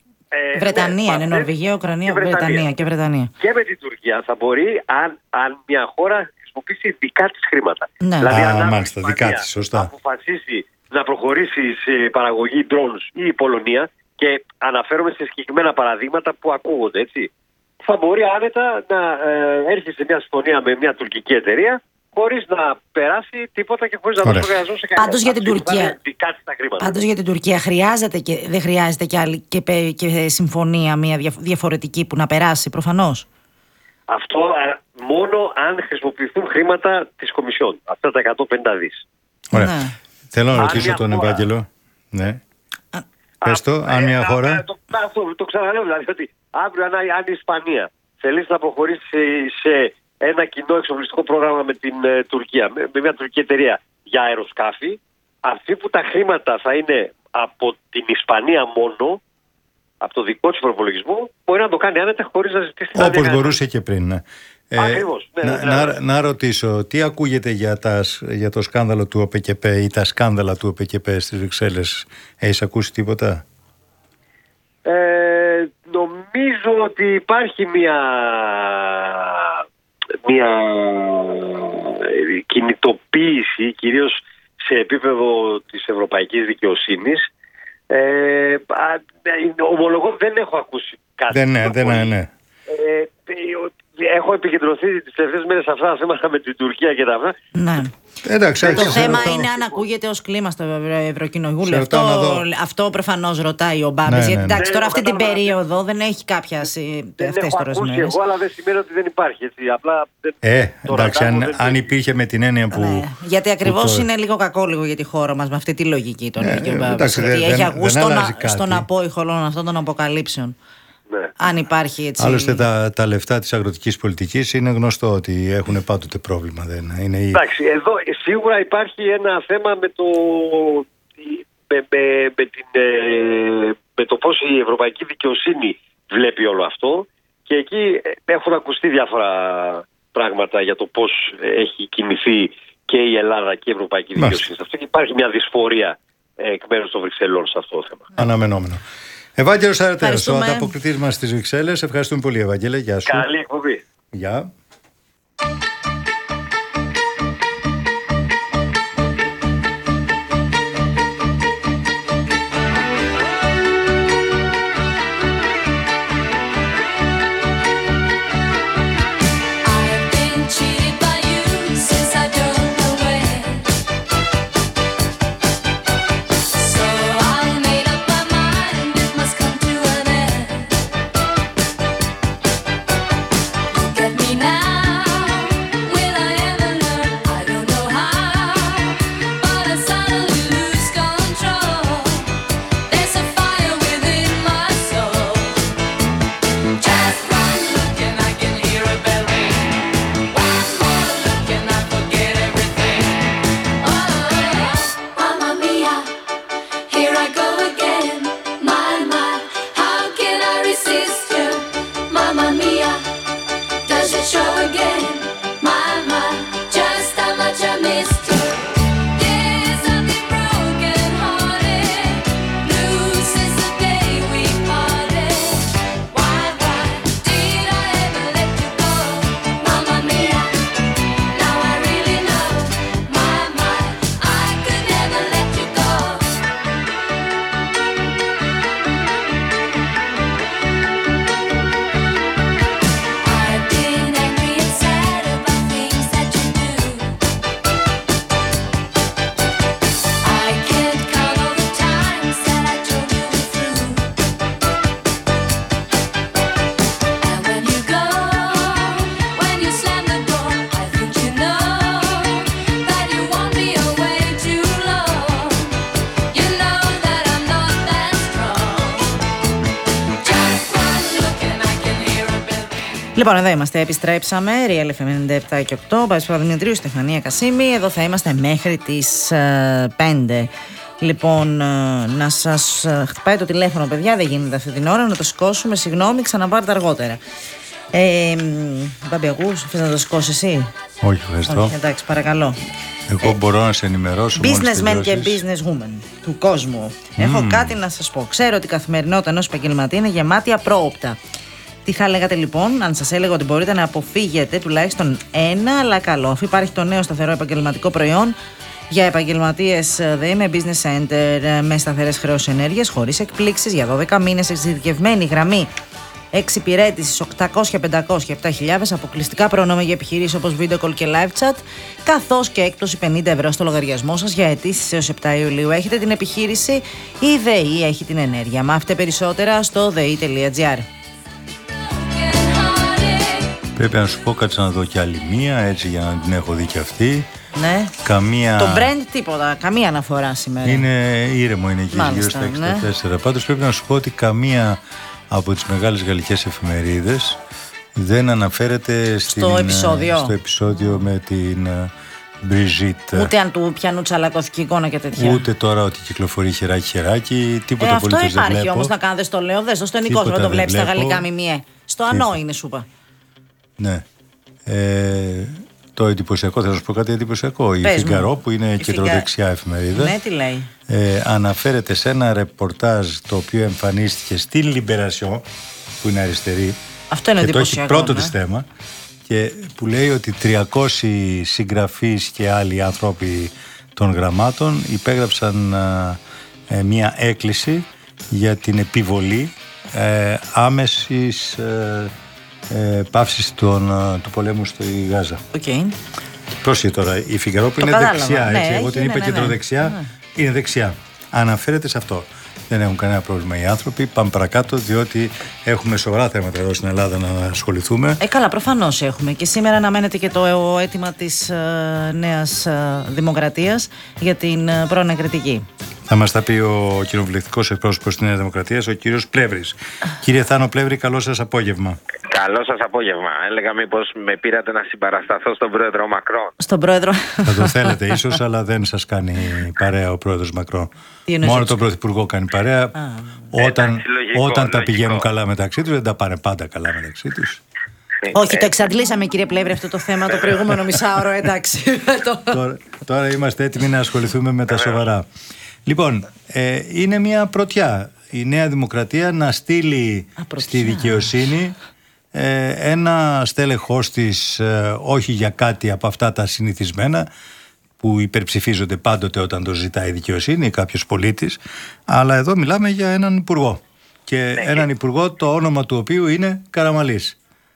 Ε, Βρετανία, ναι, είναι Νορβηγία, Ουκρανία, και Βρετανία και Βρετανία. Και με την Τουρκία θα μπορεί, αν, αν μια χώρα χρησιμοποιήσει δικά της χρήματα. Ναι. Δηλαδή, Α, αν μάλιστα, δικά της, σωστά. αποφασίσει να προχωρήσει σε παραγωγή drones ή η Πολωνία, και αναφέρομαι σε συγκεκριμένα παραδείγματα που ακούγονται, έτσι, θα μπορεί άνετα να ε, έρχεται σε μια συμφωνία με μια τουρκική εταιρεία, χωρίς να περάσει τίποτα και χωρίς να δώσει λογαριασμό σε κανένα. Πάντως για την Τουρκία. Πάντως για την Τουρκία χρειάζεται και δεν χρειάζεται και, άλλη, και, και συμφωνία μια διαφορετική που να περάσει προφανώς. Αυτό α, μόνο αν χρησιμοποιηθούν χρήματα της Κομισιόν. Αυτά τα εκατόν πενήντα δις. Ωραία. Ναι. Θέλω να ρωτήσω τον χώρα... Ευάγγελο. Ναι. Α, Πες το, αν μια χώρα. Α, το, το, το ξαναλέω δηλαδή ότι αύριο αν, αν η Ισπανία θέλει να προχωρήσει σε, σε ένα κοινό εξοπλιστικό πρόγραμμα με την ε, Τουρκία, με, με μια τουρκική εταιρεία για αεροσκάφη, αυτοί που τα χρήματα θα είναι από την Ισπανία μόνο, από το δικό της προπολογισμό, μπορεί να το κάνει άνετα χωρίς να ζητήσει την άδεια. Όπως μπορούσε και πριν. Ναι. Ακριβώς. Ε, ναι, να, ναι, ναι. να, να ρωτήσω, τι ακούγεται για, τα, για το σκάνδαλο του ΟΠΕΚΕΠ ή τα σκάνδαλα του ΟΠΕΚΕΠ στις Βρυξέλλες? Έχεις ακούσει τίποτα? Ε, νομίζω ότι υπάρχει μια, μια κινητοποίηση, κυρίως σε επίπεδο της ευρωπαϊκής δικαιοσύνης. Ε, ομολογώ δεν έχω ακούσει κάτι. Δεν, ναι, δεν, ναι, ναι. Ε, έχω επικεντρωθεί τις τελευταίες μέρες σε αυτά τα θέματα με την Τουρκία και τα αυτά. Ναι. Εντάξει, το θέμα ρωτάω. είναι αν ακούγεται ως κλίμα στο Ευρωκοινοβούλιο. Αυτό, αυτό προφανώς ρωτάει ο Μπάμπης. Ναι, γιατί ναι, ναι. εντάξει, τώρα αυτή την περίοδο δεν έχει κάποια αυτές τώρα ακούσει μέρες. Εγώ, αλλά δεν σημαίνει ότι δεν υπάρχει. Έτσι. Απλά, ε, εντάξει, αν, δεν... αν υπήρχε με την έννοια που. Ναι, γιατί ακριβώς το... είναι λίγο κακόλογο για τη χώρα μας με αυτή τη λογική τον ε, ε, ο Μπάμπης. Ότι έχει δεν, ακούσει δεν στον, στον απόϊχο όλων αυτών των αποκαλύψεων. Ναι. Αν υπάρχει έτσι. Άλλωστε τα, τα λεφτά της αγροτικής πολιτικής είναι γνωστό ότι έχουν πάντοτε πρόβλημα. Δεν είναι η... Εντάξει, εδώ σίγουρα υπάρχει ένα θέμα με το, με, με, με, την, με το πώς η ευρωπαϊκή δικαιοσύνη βλέπει όλο αυτό, και εκεί έχουν ακουστεί διάφορα πράγματα για το πώς έχει κινηθεί και η Ελλάδα και η ευρωπαϊκή δικαιοσύνη. Αυτό, και υπάρχει μια δυσφορία εκ μέρους των Βρυξελών σε αυτό το θέμα. Αναμενόμενο. Ευάγγελος Αρατέρας, ο ανταποκριτής μας στις Βρυξέλλες. Ευχαριστούμε πολύ, Ευάγγελε. Γεια σου. Καλή εκπομπή. Γεια. Now Λοιπόν, εδώ είμαστε, επιστρέψαμε. Real εφ εμ ενενήντα επτά και οκτώ. Πάση Παπαδημητρίου, Στεφανία Κασίμη. Εδώ θα είμαστε μέχρι τις ε, πέντε. Λοιπόν, ε, να σας ε, χτυπάει το τηλέφωνο, παιδιά. Δεν γίνεται αυτή την ώρα να το σηκώσουμε. Συγγνώμη, ξαναπάρτε αργότερα. Ε, Μπάμπη, ακούς, θες να το σηκώσεις εσύ? Όχι, ευχαριστώ. Όχι, εντάξει, παρακαλώ. Εγώ μπορώ να σε ενημερώσω. Businessmen και businesswomen του κόσμου. Mm. Έχω κάτι να σας πω. Ξέρω ότι η καθημερινότητα ενός επαγγελματία είναι γεμάτη απρόοπτα. Τι θα λέγατε λοιπόν, αν σας έλεγα ότι μπορείτε να αποφύγετε τουλάχιστον ένα, αλλά καλό, αφού υπάρχει το νέο σταθερό επαγγελματικό προϊόν για επαγγελματίες ΔΕΗ με business center, με σταθερές χρεώσεις ενέργειας, χωρίς εκπλήξεις, για δώδεκα μήνες, εξειδικευμένη γραμμή εξυπηρέτησης οκτακόσια, πεντακόσια, επτά χιλιάδες, αποκλειστικά προνόμια για επιχειρήσεις όπως video call και live chat, καθώς και έκπτωση πενήντα ευρώ στο λογαριασμό σας για αιτήσεις έως επτά Ιουλίου. Έχετε την επιχείρηση, η ΔΕΗ έχει την ενέργεια. Μάθετε περισσότερα στο δε ι τελεία τζι άρ. Πρέπει να σου πω, κάτσε να δω κι άλλη μία, έτσι, για να την έχω δει κι αυτή. Ναι. Καμία... Το brand τίποτα, καμία αναφορά σήμερα. Είναι ήρεμο, είναι εκεί γύρω στα εξήντα τέσσερα. Ναι. Πάντως πρέπει να σου πω ότι καμία από τις μεγάλες γαλλικές εφημερίδες δεν αναφέρεται στην, στο, επεισόδιο. στο επεισόδιο με την Brigitte. Ούτε αν του πιανού τσαλακώθηκε εικόνα και τέτοια. Ούτε τώρα ότι κυκλοφορεί χεράκι-χεράκι. Τίποτα ε, πολύ δεν βλέπω. Αυτό υπάρχει όμως να κάνετε στο λέω. Δες το στο ενικό να το βλέπεις τα γαλλικά μιμιέ. Στο ανώ είναι, σου είπα. Ναι. Ε, το εντυπωσιακό, θα σας πω κάτι εντυπωσιακό. Η Φιγκαρό, που είναι κεντροδεξιά εφημερίδα, ναι, τι λέει? Ε, αναφέρεται σε ένα ρεπορτάζ το οποίο εμφανίστηκε στη Libération, που είναι αριστερή. Αυτό είναι και το έχει πρώτο ναι. της θέμα, και που λέει ότι τριακόσιοι συγγραφείς και άλλοι άνθρωποι των γραμμάτων υπέγραψαν ε, μια έκκληση για την επιβολή ε, άμεσης ε, ε, πάυσης των, του πολέμου στη Γάζα. Okay. Πρόσεχε τώρα, η Φιγκαρό που είναι κατάλαβα. δεξιά, ναι, έτσι, εγώ την είπα ναι, ναι, κεντροδεξιά, ναι. Είναι δεξιά. Αναφέρεται σε αυτό. Δεν έχουν κανένα πρόβλημα οι άνθρωποι. Πάμε παρακάτω, διότι έχουμε σοβαρά θέματα εδώ στην Ελλάδα να ασχοληθούμε. Ε, καλά, προφανώς έχουμε. Και σήμερα αναμένεται και το αίτημα της ε, νέας ε, δημοκρατίας για την ε, πρώην κριτική. Θα μας τα πει ο κοινοβουλευτικός εκπρόσωπος της Νέας Δημοκρατίας, ο κύριος Πλεύρης. Κύριε Θάνο Πλεύρη, καλό σας απόγευμα. Καλό σας απόγευμα. Έλεγα μήπως με πήρατε να συμπαρασταθώ στον πρόεδρο Μακρόν. Στον πρόεδρο. Θα το θέλετε ίσως, αλλά δεν σας κάνει παρέα ο πρόεδρος Μακρόν. Μόνο τον πρωθυπουργό κάνει παρέα. Α, όταν εντάξει, λογικό, όταν λογικό. τα πηγαίνουν καλά μεταξύ τους, δεν τα πάνε πάντα καλά μεταξύ τους. Όχι, το εξαντλήσαμε, κύριε Πλεύρη, αυτό το θέμα το προηγούμενο μισάωρο, εντάξει. τώρα, τώρα είμαστε έτοιμοι να ασχοληθούμε με τα σοβαρά. Λοιπόν, ε, είναι μια πρωτιά η Νέα Δημοκρατία να στείλει Α, στη δικαιοσύνη ε, ένα στέλεχος της, ε, όχι για κάτι από αυτά τα συνηθισμένα που υπερψηφίζονται πάντοτε όταν το ζητάει η δικαιοσύνη, κάποιος πολίτης, αλλά εδώ μιλάμε για έναν υπουργό και ναι, έναν υπουργό το όνομα του οποίου είναι Καραμαλής.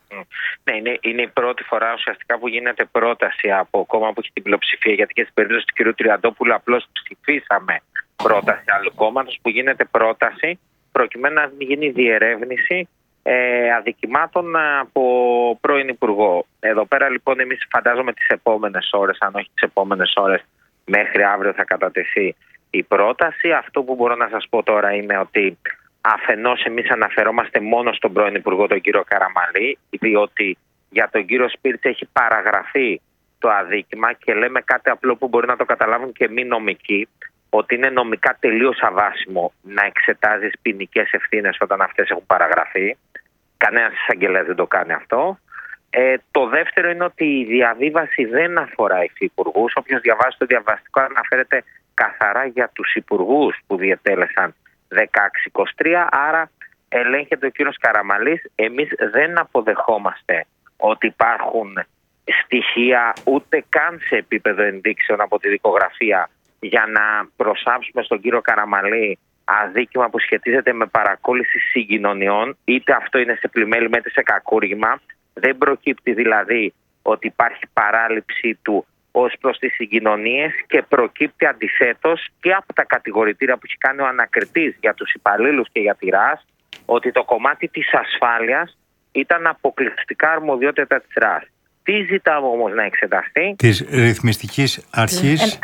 Ναι, είναι, είναι η πρώτη φορά ουσιαστικά που γίνεται πρόταση από κόμμα που έχει την πλειοψηφία, γιατί και στην περίπτωση του κ. Τριαντόπουλου απλώς ψηφίσαμε πρόταση άλλου κόμματος, που γίνεται πρόταση προκειμένου να γίνει διερεύνηση ε, αδικημάτων από πρώην υπουργό. Εδώ πέρα λοιπόν εμείς φαντάζομαι τις επόμενες ώρες, αν όχι τις επόμενες ώρες, μέχρι αύριο θα κατατεθεί η πρόταση. Αυτό που μπορώ να σας πω τώρα είναι ότι αφενός εμείς αναφερόμαστε μόνο στον πρώην υπουργό, τον κύριο Καραμαλή, διότι για τον κύριο Σπίρτση έχει παραγραφεί το αδίκημα και λέμε κάτι απλό που μπορεί να το καταλάβουν και μη νομικοί, ότι είναι νομικά τελείως αβάσιμο να εξετάζεις ποινικές ευθύνες όταν αυτές έχουν παραγραφεί. Κανένας εισαγγελέας δεν το κάνει αυτό. Ε, το δεύτερο είναι ότι η διαβίβαση δεν αφορά υφυπουργούς. Όποιος διαβάζει το διαβαστικό αναφέρεται καθαρά για τους υπουργούς που διετέλεσαν δεκαέξι είκοσι τρία, άρα ελέγχεται ο κύριος Καραμαλής. Εμείς δεν αποδεχόμαστε ότι υπάρχουν στοιχεία ούτε καν σε επίπεδο ενδείξεων από τη δικογραφία για να προσάψουμε στον κύριο Καραμαλή αδίκημα που σχετίζεται με παρακόλληση συγκοινωνιών, είτε αυτό είναι σε πλημέλημα είτε σε κακούργημα. Δεν προκύπτει δηλαδή ότι υπάρχει παράληψη του ως προς τις συγκοινωνίες και προκύπτει αντιθέτως και από τα κατηγορητήρια που έχει κάνει ο ανακριτής για τους υπαλλήλους και για τη ΡΑΣ, ότι το κομμάτι της ασφάλειας ήταν αποκλειστικά αρμοδιότητα της ΡΑΣ. Τι ζητάμε όμως να εξεταστεί? Της ρυθμιστικής αρχής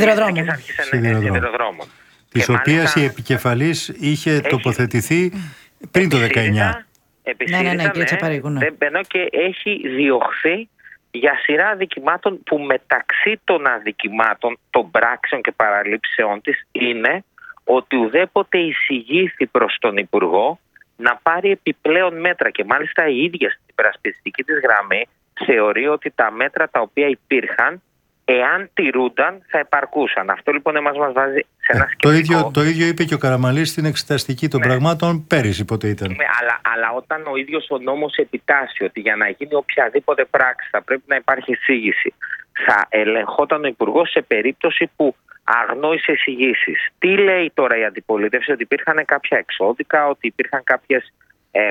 σιδηροδρόμων. Της οποίας η επικεφαλής είχε τοποθετηθεί πριν το δεκαεννιά. Επί ναι, ναι, ναι, κύριε ναι, Τσαπαρίκου, ναι. δεν μπαίνω και έχει διωχθεί για σειρά αδικημάτων που μεταξύ των αδικημάτων, των πράξεων και παραλήψεών της είναι ότι ουδέποτε εισηγήθη προς τον Υπουργό να πάρει επιπλέον μέτρα και μάλιστα η ίδια στην υπερασπιστική της γραμμή θεωρεί ότι τα μέτρα τα οποία υπήρχαν, εάν τηρούνταν, θα επαρκούσαν. Αυτό λοιπόν εμάς μας βάζει σε ένα σκεπτικό. Το ίδιο, το ίδιο είπε και ο Καραμανλής στην εξεταστική των ναι. πραγμάτων πέρυσι, πότε ήταν. Ναι, αλλά, αλλά όταν ο ίδιος ο νόμος επιτάσσει ότι για να γίνει οποιαδήποτε πράξη θα πρέπει να υπάρχει εισήγηση, θα ελεγχόταν ο Υπουργός σε περίπτωση που αγνόησε εισηγήσεις. Τι λέει τώρα η αντιπολίτευση? Ότι υπήρχαν κάποια εξώδικα, ότι υπήρχαν κάποιες ε,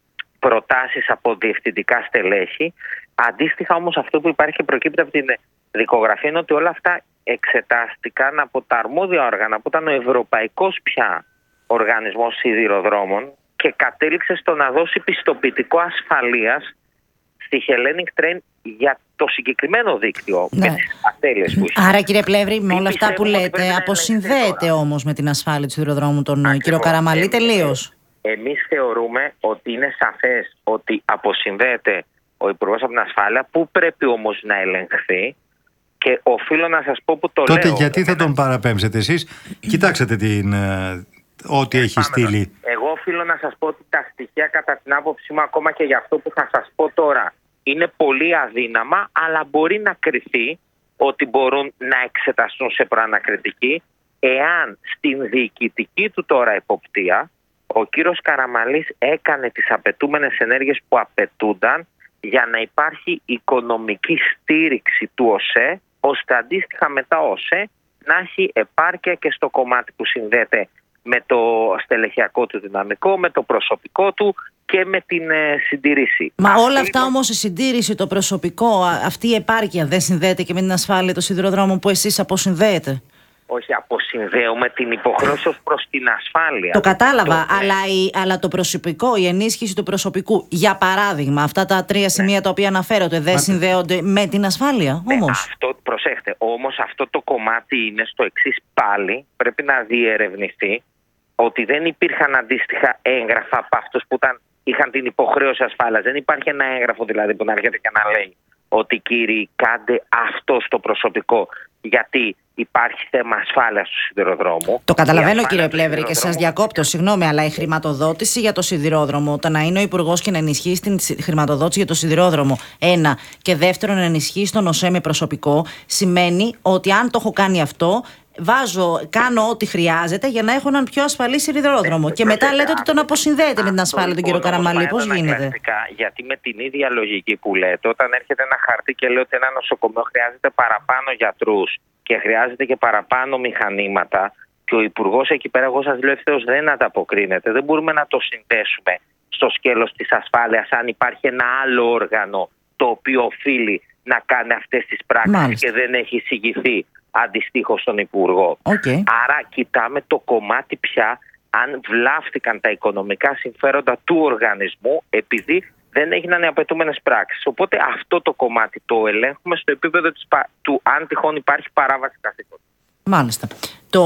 προτάσεις από διευθυντικά στελέχη. Αντίστοιχα όμως αυτό που υπάρχει και προκύπτει από την δικογραφία είναι ότι όλα αυτά εξετάστηκαν από τα αρμόδια όργανα που ήταν ο Ευρωπαϊκός πια Οργανισμός Σιδηροδρόμων και κατέληξε στο να δώσει πιστοποιητικό ασφαλείας στη Hellenic Train για το συγκεκριμένο δίκτυο ναι. και τις ατέλειες που είχε. Άρα κύριε Πλεύρη, με όλα αυτά που λέτε αποσυνδέεται όμως με την ασφάλεια του σιδηροδρόμου τον Ακριβώς. κύριο Καραμανλή τελείως. Εμείς θεωρούμε ότι είναι σαφές ότι αποσυνδέεται ο Υπουργός από την ασφάλεια, που πρέπει όμως να ελεγχθεί. Και οφείλω να σας πω που το Τότε λέω. Τότε γιατί θα τον παραπέμψετε εσείς? Κοιτάξτε την, ε, ό,τι ε, έχει στείλει. Εγώ οφείλω να σας πω ότι τα στοιχεία κατά την άποψή μου, ακόμα και για αυτό που θα σας πω τώρα, είναι πολύ αδύναμα, αλλά μπορεί να κριθεί ότι μπορούν να εξεταστούν σε προανακριτική εάν στην διοικητική του τώρα εποπτεία ο κύριος Καραμανλής έκανε τις απαιτούμενες ενέργειες που απαιτούνταν για να υπάρχει οικονομική στήριξη του ΟΣΕ, ώστε αντίστοιχα μετά ο ΟΣΕ να έχει επάρκεια και στο κομμάτι που συνδέεται με το στελεχειακό του δυναμικό, με το προσωπικό του και με την ε, συντήρηση. Μα αυτή όλα αυτά λοιπόν... όμως η συντήρηση, το προσωπικό, αυτή η επάρκεια δεν συνδέεται και με την ασφάλεια των σιδηροδρόμων που εσείς αποσυνδέετε? Όχι, αποσυνδέουμε την υποχρέωση ως προς την ασφάλεια. Το κατάλαβα, το, αλλά, ναι. η, αλλά το προσωπικό, η ενίσχυση του προσωπικού, για παράδειγμα, αυτά τα τρία ναι. σημεία τα οποία αναφέρονται, δεν Μα... συνδέονται με την ασφάλεια, ναι, όμως. Αυτό, προσέχτε, όμως αυτό το κομμάτι είναι στο εξής πάλι, πρέπει να διερευνηθεί ότι δεν υπήρχαν αντίστοιχα έγγραφα από αυτούς που ήταν, είχαν την υποχρέωση ασφάλειας. Δεν υπάρχει ένα έγγραφο δηλαδή που να έρχεται και να λέει ότι κύριοι κάντε αυτό στο προσωπικό, γιατί υπάρχει θέμα ασφάλειας του σιδηροδρόμου. Το καταλαβαίνω κύριε Πλεύρη και σας διακόπτω, συγγνώμη, αλλά η χρηματοδότηση για το σιδηρόδρομο, το να είναι ο Υπουργός και να ενισχύσει την χρηματοδότηση για το σιδηρόδρομο, ένα, και δεύτερον να ενισχύσει τον ΟΣΕ με προσωπικό, σημαίνει ότι αν το έχω κάνει αυτό, βάζω, κάνω ό,τι χρειάζεται για να έχω έναν πιο ασφαλή σιδηρόδρομο. Ναι, και μετά λέτε ότι τον αποσυνδέεται με την ασφάλεια τον κύριο Καραμανλή. Πώς γίνεται? Γιατί με την ίδια λογική που λέτε, όταν έρχεται ένα χαρτί και λέει ότι ένα νοσοκομείο χρειάζεται παραπάνω γιατρούς και χρειάζεται και παραπάνω μηχανήματα, και ο Υπουργός εκεί πέρα, εγώ σας λέω ευθέως, δεν ανταποκρίνεται. Δεν μπορούμε να το συνδέσουμε στο σκέλος της ασφάλειας αν υπάρχει ένα άλλο όργανο το οποίο οφείλει να κάνει αυτές τις πράξεις. Μάλιστα. Και δεν έχει εισηγηθεί αντιστοίχως στον Υπουργό. Okay. Άρα κοιτάμε το κομμάτι πια αν βλάφτηκαν τα οικονομικά συμφέροντα του οργανισμού επειδή δεν έγιναν οι απαιτούμενες πράξεις. Οπότε αυτό το κομμάτι το ελέγχουμε στο επίπεδο της, του αν τυχόν υπάρχει παράβαση καθήκοντος. Μάλιστα. Το...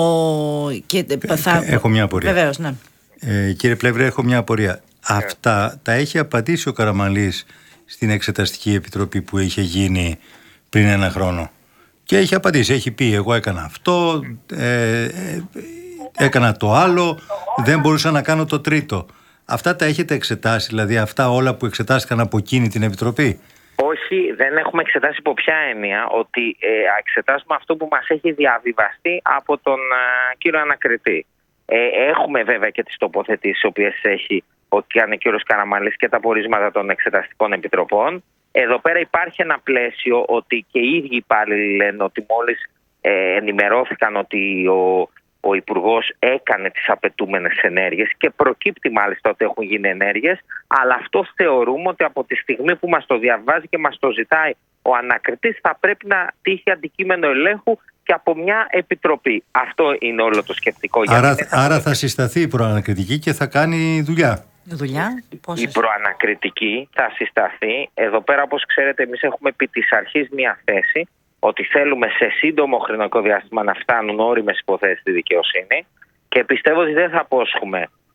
Και θα... Έχω μια απορία. Βεβαίως, ναι. Ε, κύριε Πλεύρη, έχω μια απορία. Yeah. Αυτά τα έχει απαντήσει ο Καραμανλής στην Εξεταστική Επιτροπή που είχε γίνει πριν ένα χρόνο? Και έχει απαντήσει, έχει πει εγώ έκανα αυτό, ε, ε, έκανα το άλλο, δεν μπορούσα να κάνω το τρίτο. Αυτά τα έχετε εξετάσει, δηλαδή αυτά όλα που εξετάστηκαν από εκείνη την Επιτροπή? Όχι, δεν έχουμε εξετάσει υπό ποια έννοια, ότι ε, εξετάζουμε αυτό που μας έχει διαβιβαστεί από τον ε, κύριο ανακριτή. Ε, έχουμε βέβαια και τις τοποθετήσεις οι οποίες έχει ο κύριος Καραμανλής και τα πορίσματα των εξεταστικών επιτροπών. Εδώ πέρα υπάρχει ένα πλαίσιο ότι και οι ίδιοι υπάλληλοι λένε ότι μόλις ε, ενημερώθηκαν ότι ο, ο Υπουργός έκανε τις απαιτούμενες ενέργειες και προκύπτει μάλιστα ότι έχουν γίνει ενέργειες, αλλά αυτό θεωρούμε ότι από τη στιγμή που μας το διαβάζει και μας το ζητάει ο ανακριτής θα πρέπει να τύχει αντικείμενο ελέγχου και από μια επιτροπή. Αυτό είναι όλο το σκεπτικό. Άρα, άρα θα συσταθεί η προανακριτική και θα κάνει δουλειά. Δουλειά, η προανακριτική θα συσταθεί. Εδώ πέρα, όπως ξέρετε, εμείς έχουμε επί της αρχής μια θέση ότι θέλουμε σε σύντομο χρονικό διάστημα να φτάνουν όριμες υποθέσεις στη δικαιοσύνη και πιστεύω ότι δεν θα απόσχουμε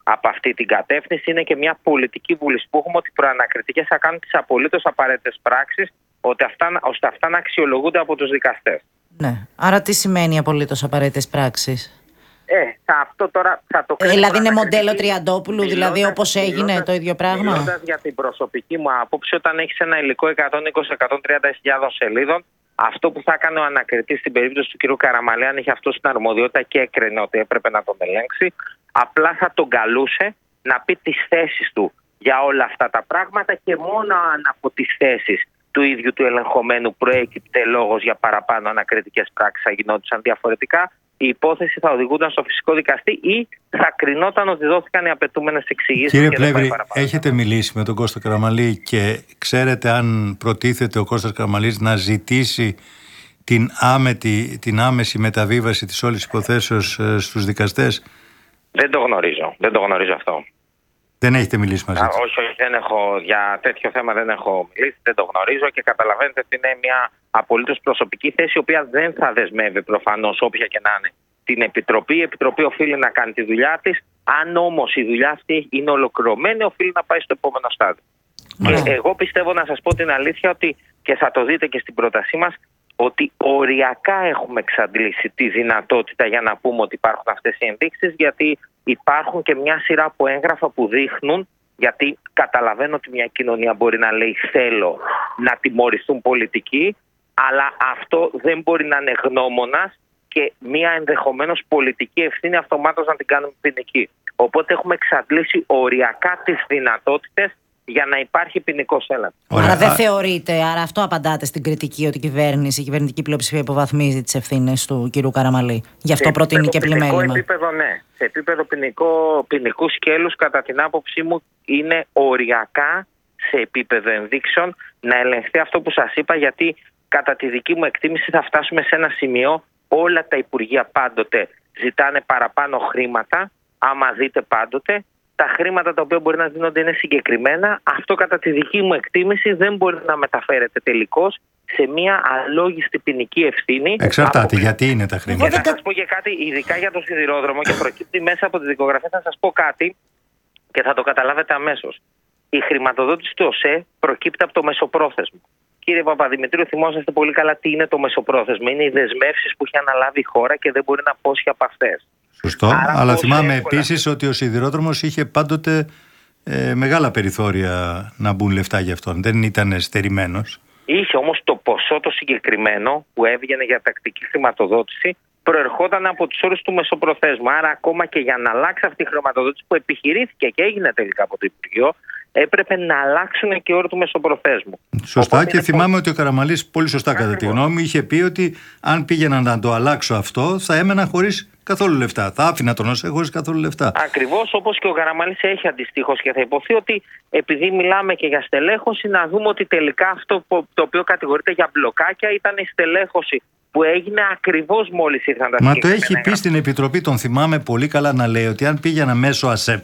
από αυτή την κατεύθυνση. Είναι και μια πολιτική βούληση που έχουμε ότι οι προανακριτικές θα κάνουν τις απολύτως απαραίτητες πράξεις ώστε αυτά να αξιολογούνται από τους δικαστές. Ναι. Άρα τι σημαίνει απολύτως απαραίτητες πράξεις? Ε, αυτό τώρα θα το κρίνω. Ε, δηλαδή είναι μοντέλο Τριαντόπουλου, δηλαδή όπως έγινε μιλώντας, το ίδιο πράγμα. Μιλώντας για την προσωπική μου άποψη, όταν έχεις ένα υλικό εκατόν είκοσι με εκατόν τριάντα χιλιάδες σελίδων, αυτό που θα έκανε ο ανακριτής στην περίπτωση του κ. Καραμαλή, αν είχε αυτό την αρμοδιότητα και έκρινε ότι έπρεπε να τον ελέγξει, απλά θα τον καλούσε να πει τις θέσεις του για όλα αυτά τα πράγματα και μόνο αν από τις θέσεις του ίδιου του ελεγχομένου προέκυπτε λόγος για παραπάνω ανακριτικές πράξεις θα γινόντουσαν διαφορετικά, η υπόθεση θα οδηγούνταν στο φυσικό δικαστή ή θα κρινόταν ότι δόθηκαν οι απαιτούμενες εξηγήσεις. Κύριε Πλεύρη, έχετε μιλήσει με τον Κώστα Καραμαλή και ξέρετε αν προτίθεται ο Κώστας Καραμαλής να ζητήσει την, άμετη, την άμεση μεταβίβαση της όλης υποθέσεως στους δικαστές? Δεν το γνωρίζω. Δεν το γνωρίζω αυτό. Δεν έχετε μιλήσει μαζί του? Όχι, όχι, δεν έχω, για τέτοιο θέμα δεν έχω μιλήσει, δεν το γνωρίζω και καταλαβαίνετε ότι είναι μια απολύτως προσωπική θέση, η οποία δεν θα δεσμεύει προφανώς όποια και να είναι την Επιτροπή. Η Επιτροπή οφείλει να κάνει τη δουλειά της. Αν όμως η δουλειά αυτή είναι ολοκληρωμένη, οφείλει να πάει στο επόμενο στάδιο. Mm. Και εγώ πιστεύω, να σας πω την αλήθεια, ότι και θα το δείτε και στην πρότασή μας, ότι οριακά έχουμε εξαντλήσει τη δυνατότητα για να πούμε ότι υπάρχουν αυτές οι ενδείξεις, γιατί υπάρχουν και μια σειρά από έγγραφα που δείχνουν, γιατί καταλαβαίνω ότι μια κοινωνία μπορεί να λέει θέλω να τιμωρηθούν πολιτικοί, αλλά αυτό δεν μπορεί να είναι γνώμονας και μια ενδεχομένως πολιτική ευθύνη αυτομάτως να την κάνουμε ποινική. Οπότε έχουμε εξαντλήσει οριακά τις δυνατότητες για να υπάρχει ποινικός έλεγχος. Άρα δεν θεωρείτε, άρα αυτό απαντάτε στην κριτική, ότι η κυβέρνηση, η κυβερνητική πλειοψηφία υποβαθμίζει τις ευθύνες του κ. Καραμαλή? Γι' αυτό προτείνει και πλημέλημα. Σε επίπεδο, ναι. Σε επίπεδο ποινικό, ποινικού σκέλους, κατά την άποψή μου, είναι οριακά σε επίπεδο ενδείξεων να ελεγχθεί αυτό που σας είπα, γιατί κατά τη δική μου εκτίμηση θα φτάσουμε σε ένα σημείο, όλα τα υπουργεία πάντοτε ζητάνε παραπάνω χρήματα, άμα δείτε πάντοτε. Τα χρήματα τα οποία μπορεί να δίνονται είναι συγκεκριμένα. Αυτό κατά τη δική μου εκτίμηση δεν μπορεί να μεταφέρεται τελικώς σε μια αλόγιστη ποινική ευθύνη. Εξαρτάται από... γιατί είναι τα χρήματα. Και θα σας πω και κάτι, ειδικά για το σιδηρόδρομο, και προκύπτει μέσα από τη δικογραφία, θα σας πω κάτι και θα το καταλάβετε αμέσως. Η χρηματοδότηση του ΟΣΕ προκύπτει από το μεσοπρόθεσμο. Κύριε Παπαδημητρίου, θυμόσαστε πολύ καλά τι είναι το μεσοπρόθεσμο. Είναι οι δεσμεύσεις που έχει αναλάβει η χώρα και δεν μπορεί να πόσχει από αυτές. Σωστό, άρα αλλά θυμάμαι επίσης ότι ο σιδηρόδρομος είχε πάντοτε ε, μεγάλα περιθώρια να μπουν λεφτά για αυτόν. Δεν ήταν στερημένος. Είχε όμως το ποσό το συγκεκριμένο που έβγαινε για τακτική χρηματοδότηση προερχόταν από τους όρους του μεσοπροθέσμου. Άρα ακόμα και για να αλλάξει αυτή η χρηματοδότηση που επιχειρήθηκε και έγινε τελικά από το Υπουργείο, έπρεπε να αλλάξουν και όροι του μεσοπροθέσμου. Σωστά. Οπότε και θυμάμαι πολύ... ότι ο Καραμαλής, πολύ σωστά κατά τη γνώμη μου, είχε πει ότι αν πήγαινα να το αλλάξω αυτό, θα έμενα χωρίς καθόλου λεφτά. Θα άφηνα τον ΟΣΕ χωρίς καθόλου λεφτά. Ακριβώς όπως και ο Καραμαλής έχει αντιστοίχως, και θα υποθεί ότι επειδή μιλάμε και για στελέχωση, να δούμε ότι τελικά αυτό το οποίο κατηγορείται για μπλοκάκια ήταν η στελέχωση που έγινε ακριβώς μόλις ήρθαν τα Μα το έχει πει στην Επιτροπή, τον θυμάμαι πολύ καλά να λέει ότι αν πήγαινα μέσω ΑΣΕΠ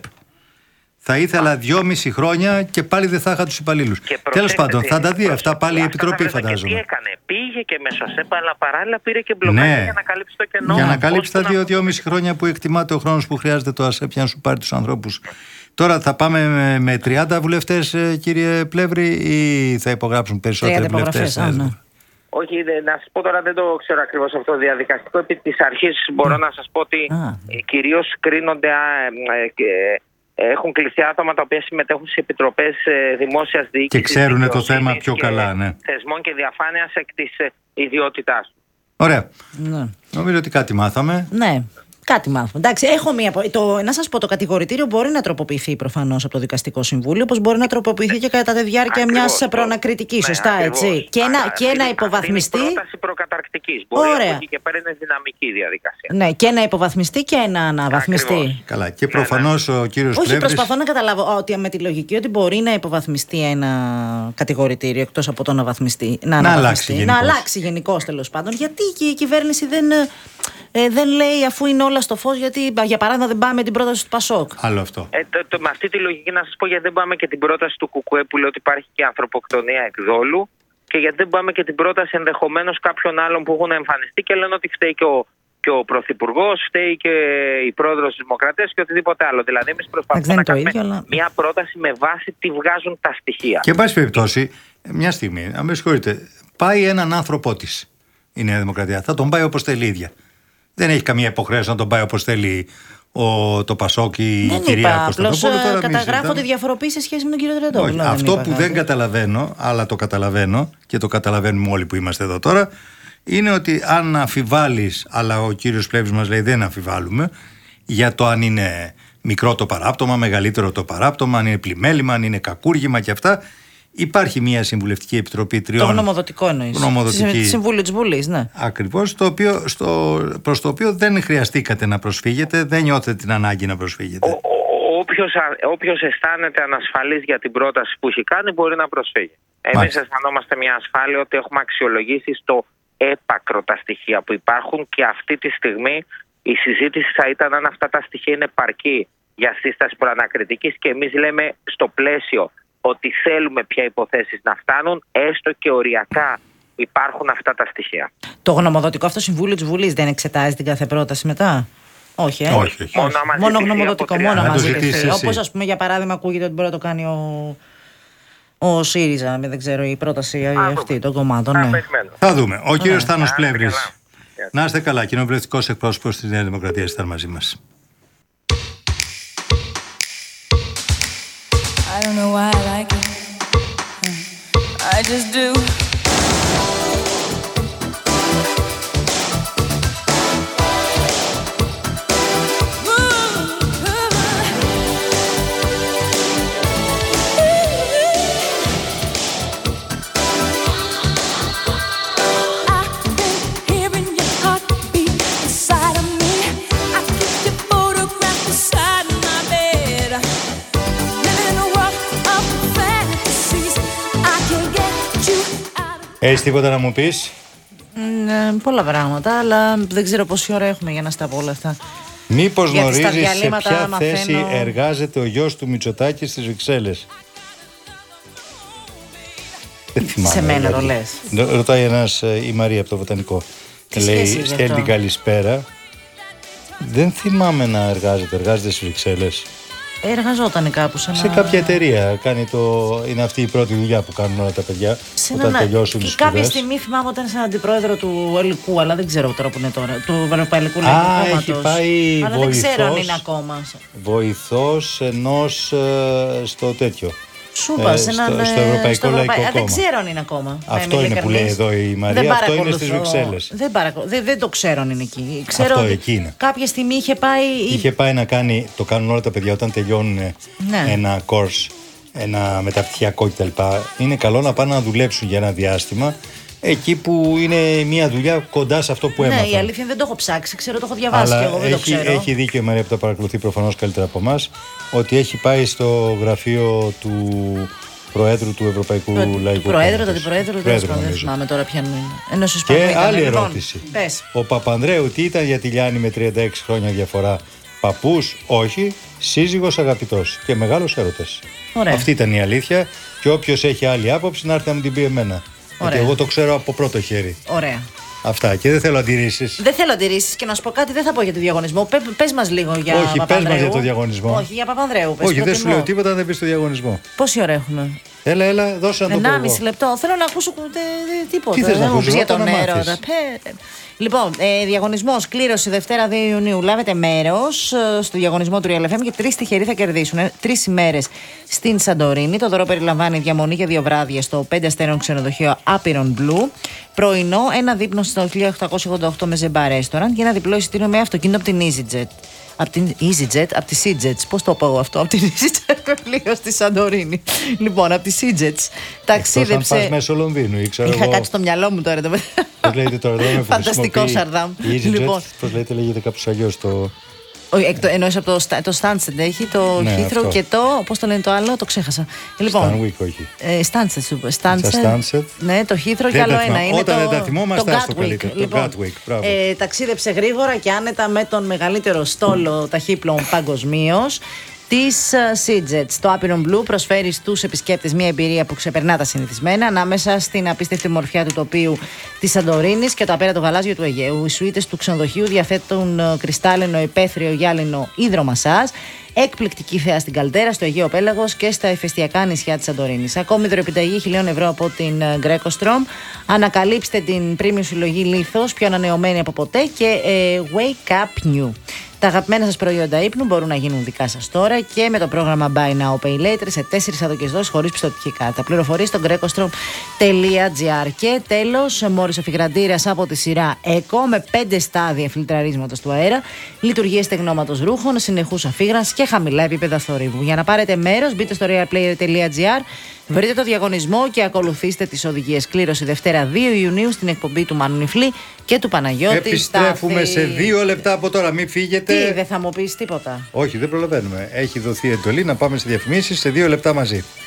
θα ήθελα δυόμιση χρόνια και πάλι δεν θα είχα τους υπαλλήλους. Τέλος πάντων, θα τα δει αυτά πάλι η Επιτροπή, φαντάζομαι. Και τι έκανε, πήγε και μέσω ΑΣΕΠ, αλλά παράλληλα πήρε και μπλοκάκια, ναι, για να καλύψει το κενό. Για να καλύψει τα δύο, δυόμιση χρόνια που εκτιμάται ο χρόνος που χρειάζεται το ΑΣΕΠ για να σου πάρει τους ανθρώπους. Τώρα θα πάμε με, με τριάντα βουλευτές, κύριε Πλεύρη, ή θα υπογράψουν περισσότεροι βουλευτές? Ναι. Όχι, να σας πω τώρα, δεν το ξέρω ακριβώς αυτό το διαδικαστικό. Επί της αρχής μπορώ να σας πω ότι κυρίως κρίνονται, έχουν κλειστεί άτομα τα οποία συμμετέχουν σε επιτροπές δημόσιας διοίκησης. Και ξέρουν το θέμα πιο καλά, ναι. Θεσμών και διαφάνειας εκ της ιδιότητάς του. Ωραία. Ναι. Νομίζω ότι κάτι μάθαμε. Ναι. Κάτι μάθουμε. Εντάξει, έχω μία. Το, να σας πω, το κατηγορητήριο μπορεί να τροποποιηθεί προφανώς από το Δικαστικό Συμβούλιο, όπως μπορεί να τροποποιηθεί και κατά τη διάρκεια μιας προανακριτικής. Ναι, σωστά, ακριβώς, έτσι. Και, να, και να υποβαθμιστεί. Είναι πρόταση προκαταρκτικής. Μπορεί από εκεί και πέρα είναι δυναμική διαδικασία. Ναι, και να υποβαθμιστεί και να αναβαθμιστεί. Ακριβώς. Καλά. Και προφανώς ο κύριος Όχι, Πλεύρης... προσπαθώ να καταλάβω ότι με τη λογική ότι μπορεί να υποβαθμιστεί ένα κατηγορητήριο εκτός από το να βαθμιστεί. Να, να αλλάξει. Να αλλάξει γενικώς, τέλος πάντων. Γιατί και η κυβέρνηση δεν. Ε, δεν λέει, αφού είναι όλα στο φως, γιατί για παράδειγμα δεν πάμε την πρόταση του Πασόκ. Άλλο αυτό. Ε, το, το, με αυτή τη λογική να σας πω, γιατί δεν πάμε και την πρόταση του Κουκουέ που λέει ότι υπάρχει και ανθρωποκτονία εκδόλου, και γιατί δεν πάμε και την πρόταση ενδεχομένως κάποιων άλλων που έχουν εμφανιστεί και λένε ότι φταίει και ο και ο Πρωθυπουργός, φταίει και η Πρόεδρος της Δημοκρατίας και οτιδήποτε άλλο. Δηλαδή, εμείς προσπαθούμε να κάνουμε ίδιο, αλλά... μια πρόταση με βάση τι βγάζουν τα στοιχεία. Και εν πάση περιπτώσει, μια στιγμή, αν με συγχωρείτε, πάει έναν άνθρωπό της η Νέα Δημοκρατία. Θα τον πάει όπως θέλει η ίδια. Δεν έχει καμία υποχρέωση να τον πάει όπως θέλει ο, το Πασόκ ή η κυρία Κωνσταντοπούλου. Απλώς καταγράφω τη διαφοροποίηση σε σχέση με τον κύριο Τρεντόπουλο. Αυτό που δεν καταλαβαίνω, αλλά το καταλαβαίνω και το καταλαβαίνουμε όλοι που είμαστε εδώ τώρα, είναι ότι αν αμφιβάλλεις, αλλά ο κύριος Πλεύρης μας λέει δεν αμφιβάλλουμε, για το αν είναι μικρό το παράπτωμα, μεγαλύτερο το παράπτωμα, αν είναι πλημέλημα, αν είναι κακούργημα και αυτά. Υπάρχει μια συμβουλευτική επιτροπή τριών. Το γνωμοδοτικό εννοείς. Γνωμοδοτική. Συμβούλιο της Βουλής, ναι. Ακριβώς, το οποίο, στο, προς το οποίο δεν χρειαστήκατε να προσφύγετε, δεν νιώθετε την ανάγκη να προσφύγετε. Ο, ο, όποιος, όποιος αισθάνεται ανασφαλής για την πρόταση που έχει κάνει μπορεί να προσφύγει. Εμείς αισθανόμαστε μια ασφάλεια ότι έχουμε αξιολογήσει στο έπακρο τα στοιχεία που υπάρχουν και αυτή τη στιγμή η συζήτηση θα ήταν αν αυτά τα στοιχεία είναι επαρκή για σύσταση προανακριτικής και εμείς λέμε στο πλαίσιο ότι θέλουμε πια υποθέσεις να φτάνουν, έστω και οριακά υπάρχουν αυτά τα στοιχεία. Το γνωμοδοτικό αυτό Συμβούλιο της Βουλής δεν εξετάζει την κάθε πρόταση μετά? Όχι, ε? όχι, όχι. Μόνο, μόνο γνωμοδοτικό, μόνο να ζητηθεί. Όπως ας πούμε για παράδειγμα ακούγεται ότι μπορεί να το κάνει ο, ο ΣΥΡΙΖΑ, δεν ξέρω, η πρόταση Α, αυτή των κομμάτων. Ναι. Θα δούμε. Ο κύριος Θάνος Πλεύρης. Να είστε καλά. Κοινοβουλευτικός εκπρόσωπος της Νέας Δημοκρατίας ήταν μαζί μας. I don't know why I like it. I just do. Έχεις τίποτα να μου πεις? Mm, πολλά πράγματα, αλλά δεν ξέρω πόση ώρα έχουμε για να στα πω όλα αυτά. Μήπως γνωρίζεις σε ποια μαθαίνω... θέση εργάζεται ο γιος του Μητσοτάκη στις Βρυξέλλες? Δεν θυμάμαι. Σε μένα δηλαδή. Το λες. Ρωτάει ένας, η Μαρία από το Βοτανικό. Λέει, στέλνει την καλησπέρα. Δεν θυμάμαι να εργάζεται. Εργάζεται στις Βρυξέλλες. Εργαζόταν κάπου σε, ένα... σε κάποια εταιρεία. Κάνει το... Είναι αυτή η πρώτη δουλειά που κάνουν όλα τα παιδιά σε όταν ένα... τελειώσουν τις σπουδές. Κάποια στιγμή θυμάμαι όταν ήταν αντιπρόεδρο του Ελικού, αλλά δεν ξέρω τώρα που είναι τώρα. Του Ευρωπαϊκού Λαϊκού Κόμματος. Α, έχει πάει αλλά βοηθός, δεν ξέρω αν είναι ακόμα. Βοηθός ενός ε, στο τέτοιο. Σούπα, ε, στο, έναν, στο Ευρωπαϊκό στο Λαϊκό Ευρωπαϊ... Κόμμα. Δεν ξέρω αν είναι ακόμα. Αυτό είναι που λέει εδώ η Μαρία. Δεν αυτό είναι στις Βρυξέλλες. Δεν, παρακολου... δεν, δεν το ξέρω αν είναι εκεί. Ξέρω αυτό ότι εκεί είναι. Κάποια στιγμή είχε πάει. Είχε πάει να κάνει. Το κάνουν όλα τα παιδιά όταν τελειώνουν ναι. ένα course, ένα μεταπτυχιακό κτλ. Είναι καλό να πάνε να δουλέψουν για ένα διάστημα. Εκεί που είναι μια δουλειά κοντά σε αυτό που έμαθα. Ναι, η αλήθεια είναι δεν το έχω ψάξει, ξέρω, το έχω διαβάσει αλλά και εγώ, δεν έχει, το ξέρω. Έχει δίκιο η Μαρία που τα παρακολουθεί προφανώς καλύτερα από εμάς, ότι έχει πάει στο γραφείο του Προέδρου του Ευρωπαϊκού το, Λαϊκού Κόμματος. Προέδρου, τον Προέδρου, δεν θυμάμαι τώρα ποιον είναι. Και άλλη ήταν, ερώτηση. Λοιπόν, ο Παπανδρέου τι ήταν για τη Λιάννη με τριάντα έξι χρόνια διαφορά? Παππούς, όχι. Σύζυγος αγαπητός και μεγάλος έρωτας. Αυτή ήταν η αλήθεια. Και όποιος έχει άλλη άποψη να έρθει να μου την πει εμένα. Ωραία. Γιατί εγώ το ξέρω από πρώτο χέρι. Ωραία. Αυτά και δεν θέλω αντιρρήσεις. Δεν θέλω αντιρρήσεις και να σου πω κάτι, δεν θα πω για το διαγωνισμό. Πε, πες μας λίγο για Όχι, Παπανδρέου. πες μας για το διαγωνισμό. Όχι, για Παπανδρέου. Πες, όχι, δεν σου λέω τίποτα αν δεν πεις το διαγωνισμό. Πόση ώρα έχουμε? Έλα, έλα, δώσε να το πω. ενάμιση λεπτό. Θέλω να ακούσω τίποτα. Τι θες να ακούσεις, για τον έρωτα. Λοιπόν, ε, διαγωνισμός κλήρωση Δευτέρα δύο Ιουνίου. Λάβετε μέρος ε, στο διαγωνισμό του Real εφ εμ και τρεις τυχεροί θα κερδίσουν. Ε, τρεις ημέρες στην Σαντορίνη. Το δώρο περιλαμβάνει διαμονή για δύο βράδια στο πέντε αστέρων ξενοδοχείο Apiron Blue. Πρωινό, ένα δείπνο στο χίλια οκτακόσια ογδόντα οκτώ με Ζεμπά Restaurant και ένα διπλό εισιτήριο με αυτοκίνητο από την EasyJet. Από την EasyJet, από τη SeaJets. Πώς το πω αυτό? Από την EasyJet πλοίο στη Σαντορίνη. Λοιπόν, από τη SeaJets ταξίδεψε. Εκτός αν πας μέσω Λονδίνου, ήξερα. Είχα κάτι στο μυαλό μου τώρα. Πώς λέγεται τώρα εδώ με που φανταστικό Σαρδάμ. EasyJet, λοιπόν. Πώς λέγεται, λέγεται κάπως αλλιώς το... Εννοείς από το, το Stansted έχει, το ναι, Heathrow αυτό. και το, πώς το λένε το άλλο, το ξέχασα. Λοιπόν, Stanwick, όχι. Ε, Stansted, Stansted, Stansted. Ναι, το Heathrow και άλλο ένα. Είναι όταν το, δεν τα θυμόμαστε, το άστο καλύτερα. Λοιπόν, το Gatwick, ε, ταξίδεψε γρήγορα και άνετα με τον μεγαλύτερο στόλο ταχύπλων παγκοσμίως. της SeaJet. Το Apiron Blue προσφέρει στους επισκέπτες μια εμπειρία που ξεπερνά τα συνηθισμένα ανάμεσα στην απίστευτη μορφιά του τοπίου της Σαντορίνης και το απέραντο γαλάζιο του Αιγαίου. Οι σουίτες του ξενοδοχείου διαθέτουν κρυστάλλινο, υπαίθριο, γυάλινο υδρομασάζ, εκπληκτική θέα στην Καλτέρα, στο Αιγαίο Πέλαγος και στα ηφαιστειακά νησιά της Σαντορίνης. Ακόμη δωρεπιταγή χιλίων ευρώ από την Greco-Strom. Ανακαλύψτε την premium συλλογή Λίθος, πιο ανανεωμένη από ποτέ, και ε, Wake Up New. Τα αγαπημένα σας προϊόντα ύπνου μπορούν να γίνουν δικά σας τώρα και με το πρόγραμμα Buy Now Pay Later σε τέσσερις άδοκες δόσεις χωρίς πιστωτική κάρτα. Πληροφορίες στο greco strom τελεία gr. Και τέλος, μόρις αφιγραντήρας από τη σειρά Eco με πέντε στάδια φιλτραρίσματος του αέρα, λειτουργίες στεγνώματος ρούχων, συνεχούς αφίγρανση και χαμηλά επίπεδα θορύβου. Για να πάρετε μέρος, μπείτε στο realplayer τελεία gr. Βρείτε το διαγωνισμό και ακολουθήστε τις οδηγίες. Κλήρωση Δευτέρα δύο Ιουνίου στην εκπομπή του Μάνου Νιφλή και του Παναγιώτη. Επιστρέφουμε σε δύο λεπτά από τώρα. Μην φύγετε. Τι, δεν θα μου πεις τίποτα? Όχι, δεν προλαβαίνουμε. Έχει δοθεί εντολή να πάμε σε διαφημίσεις σε δύο λεπτά μαζί.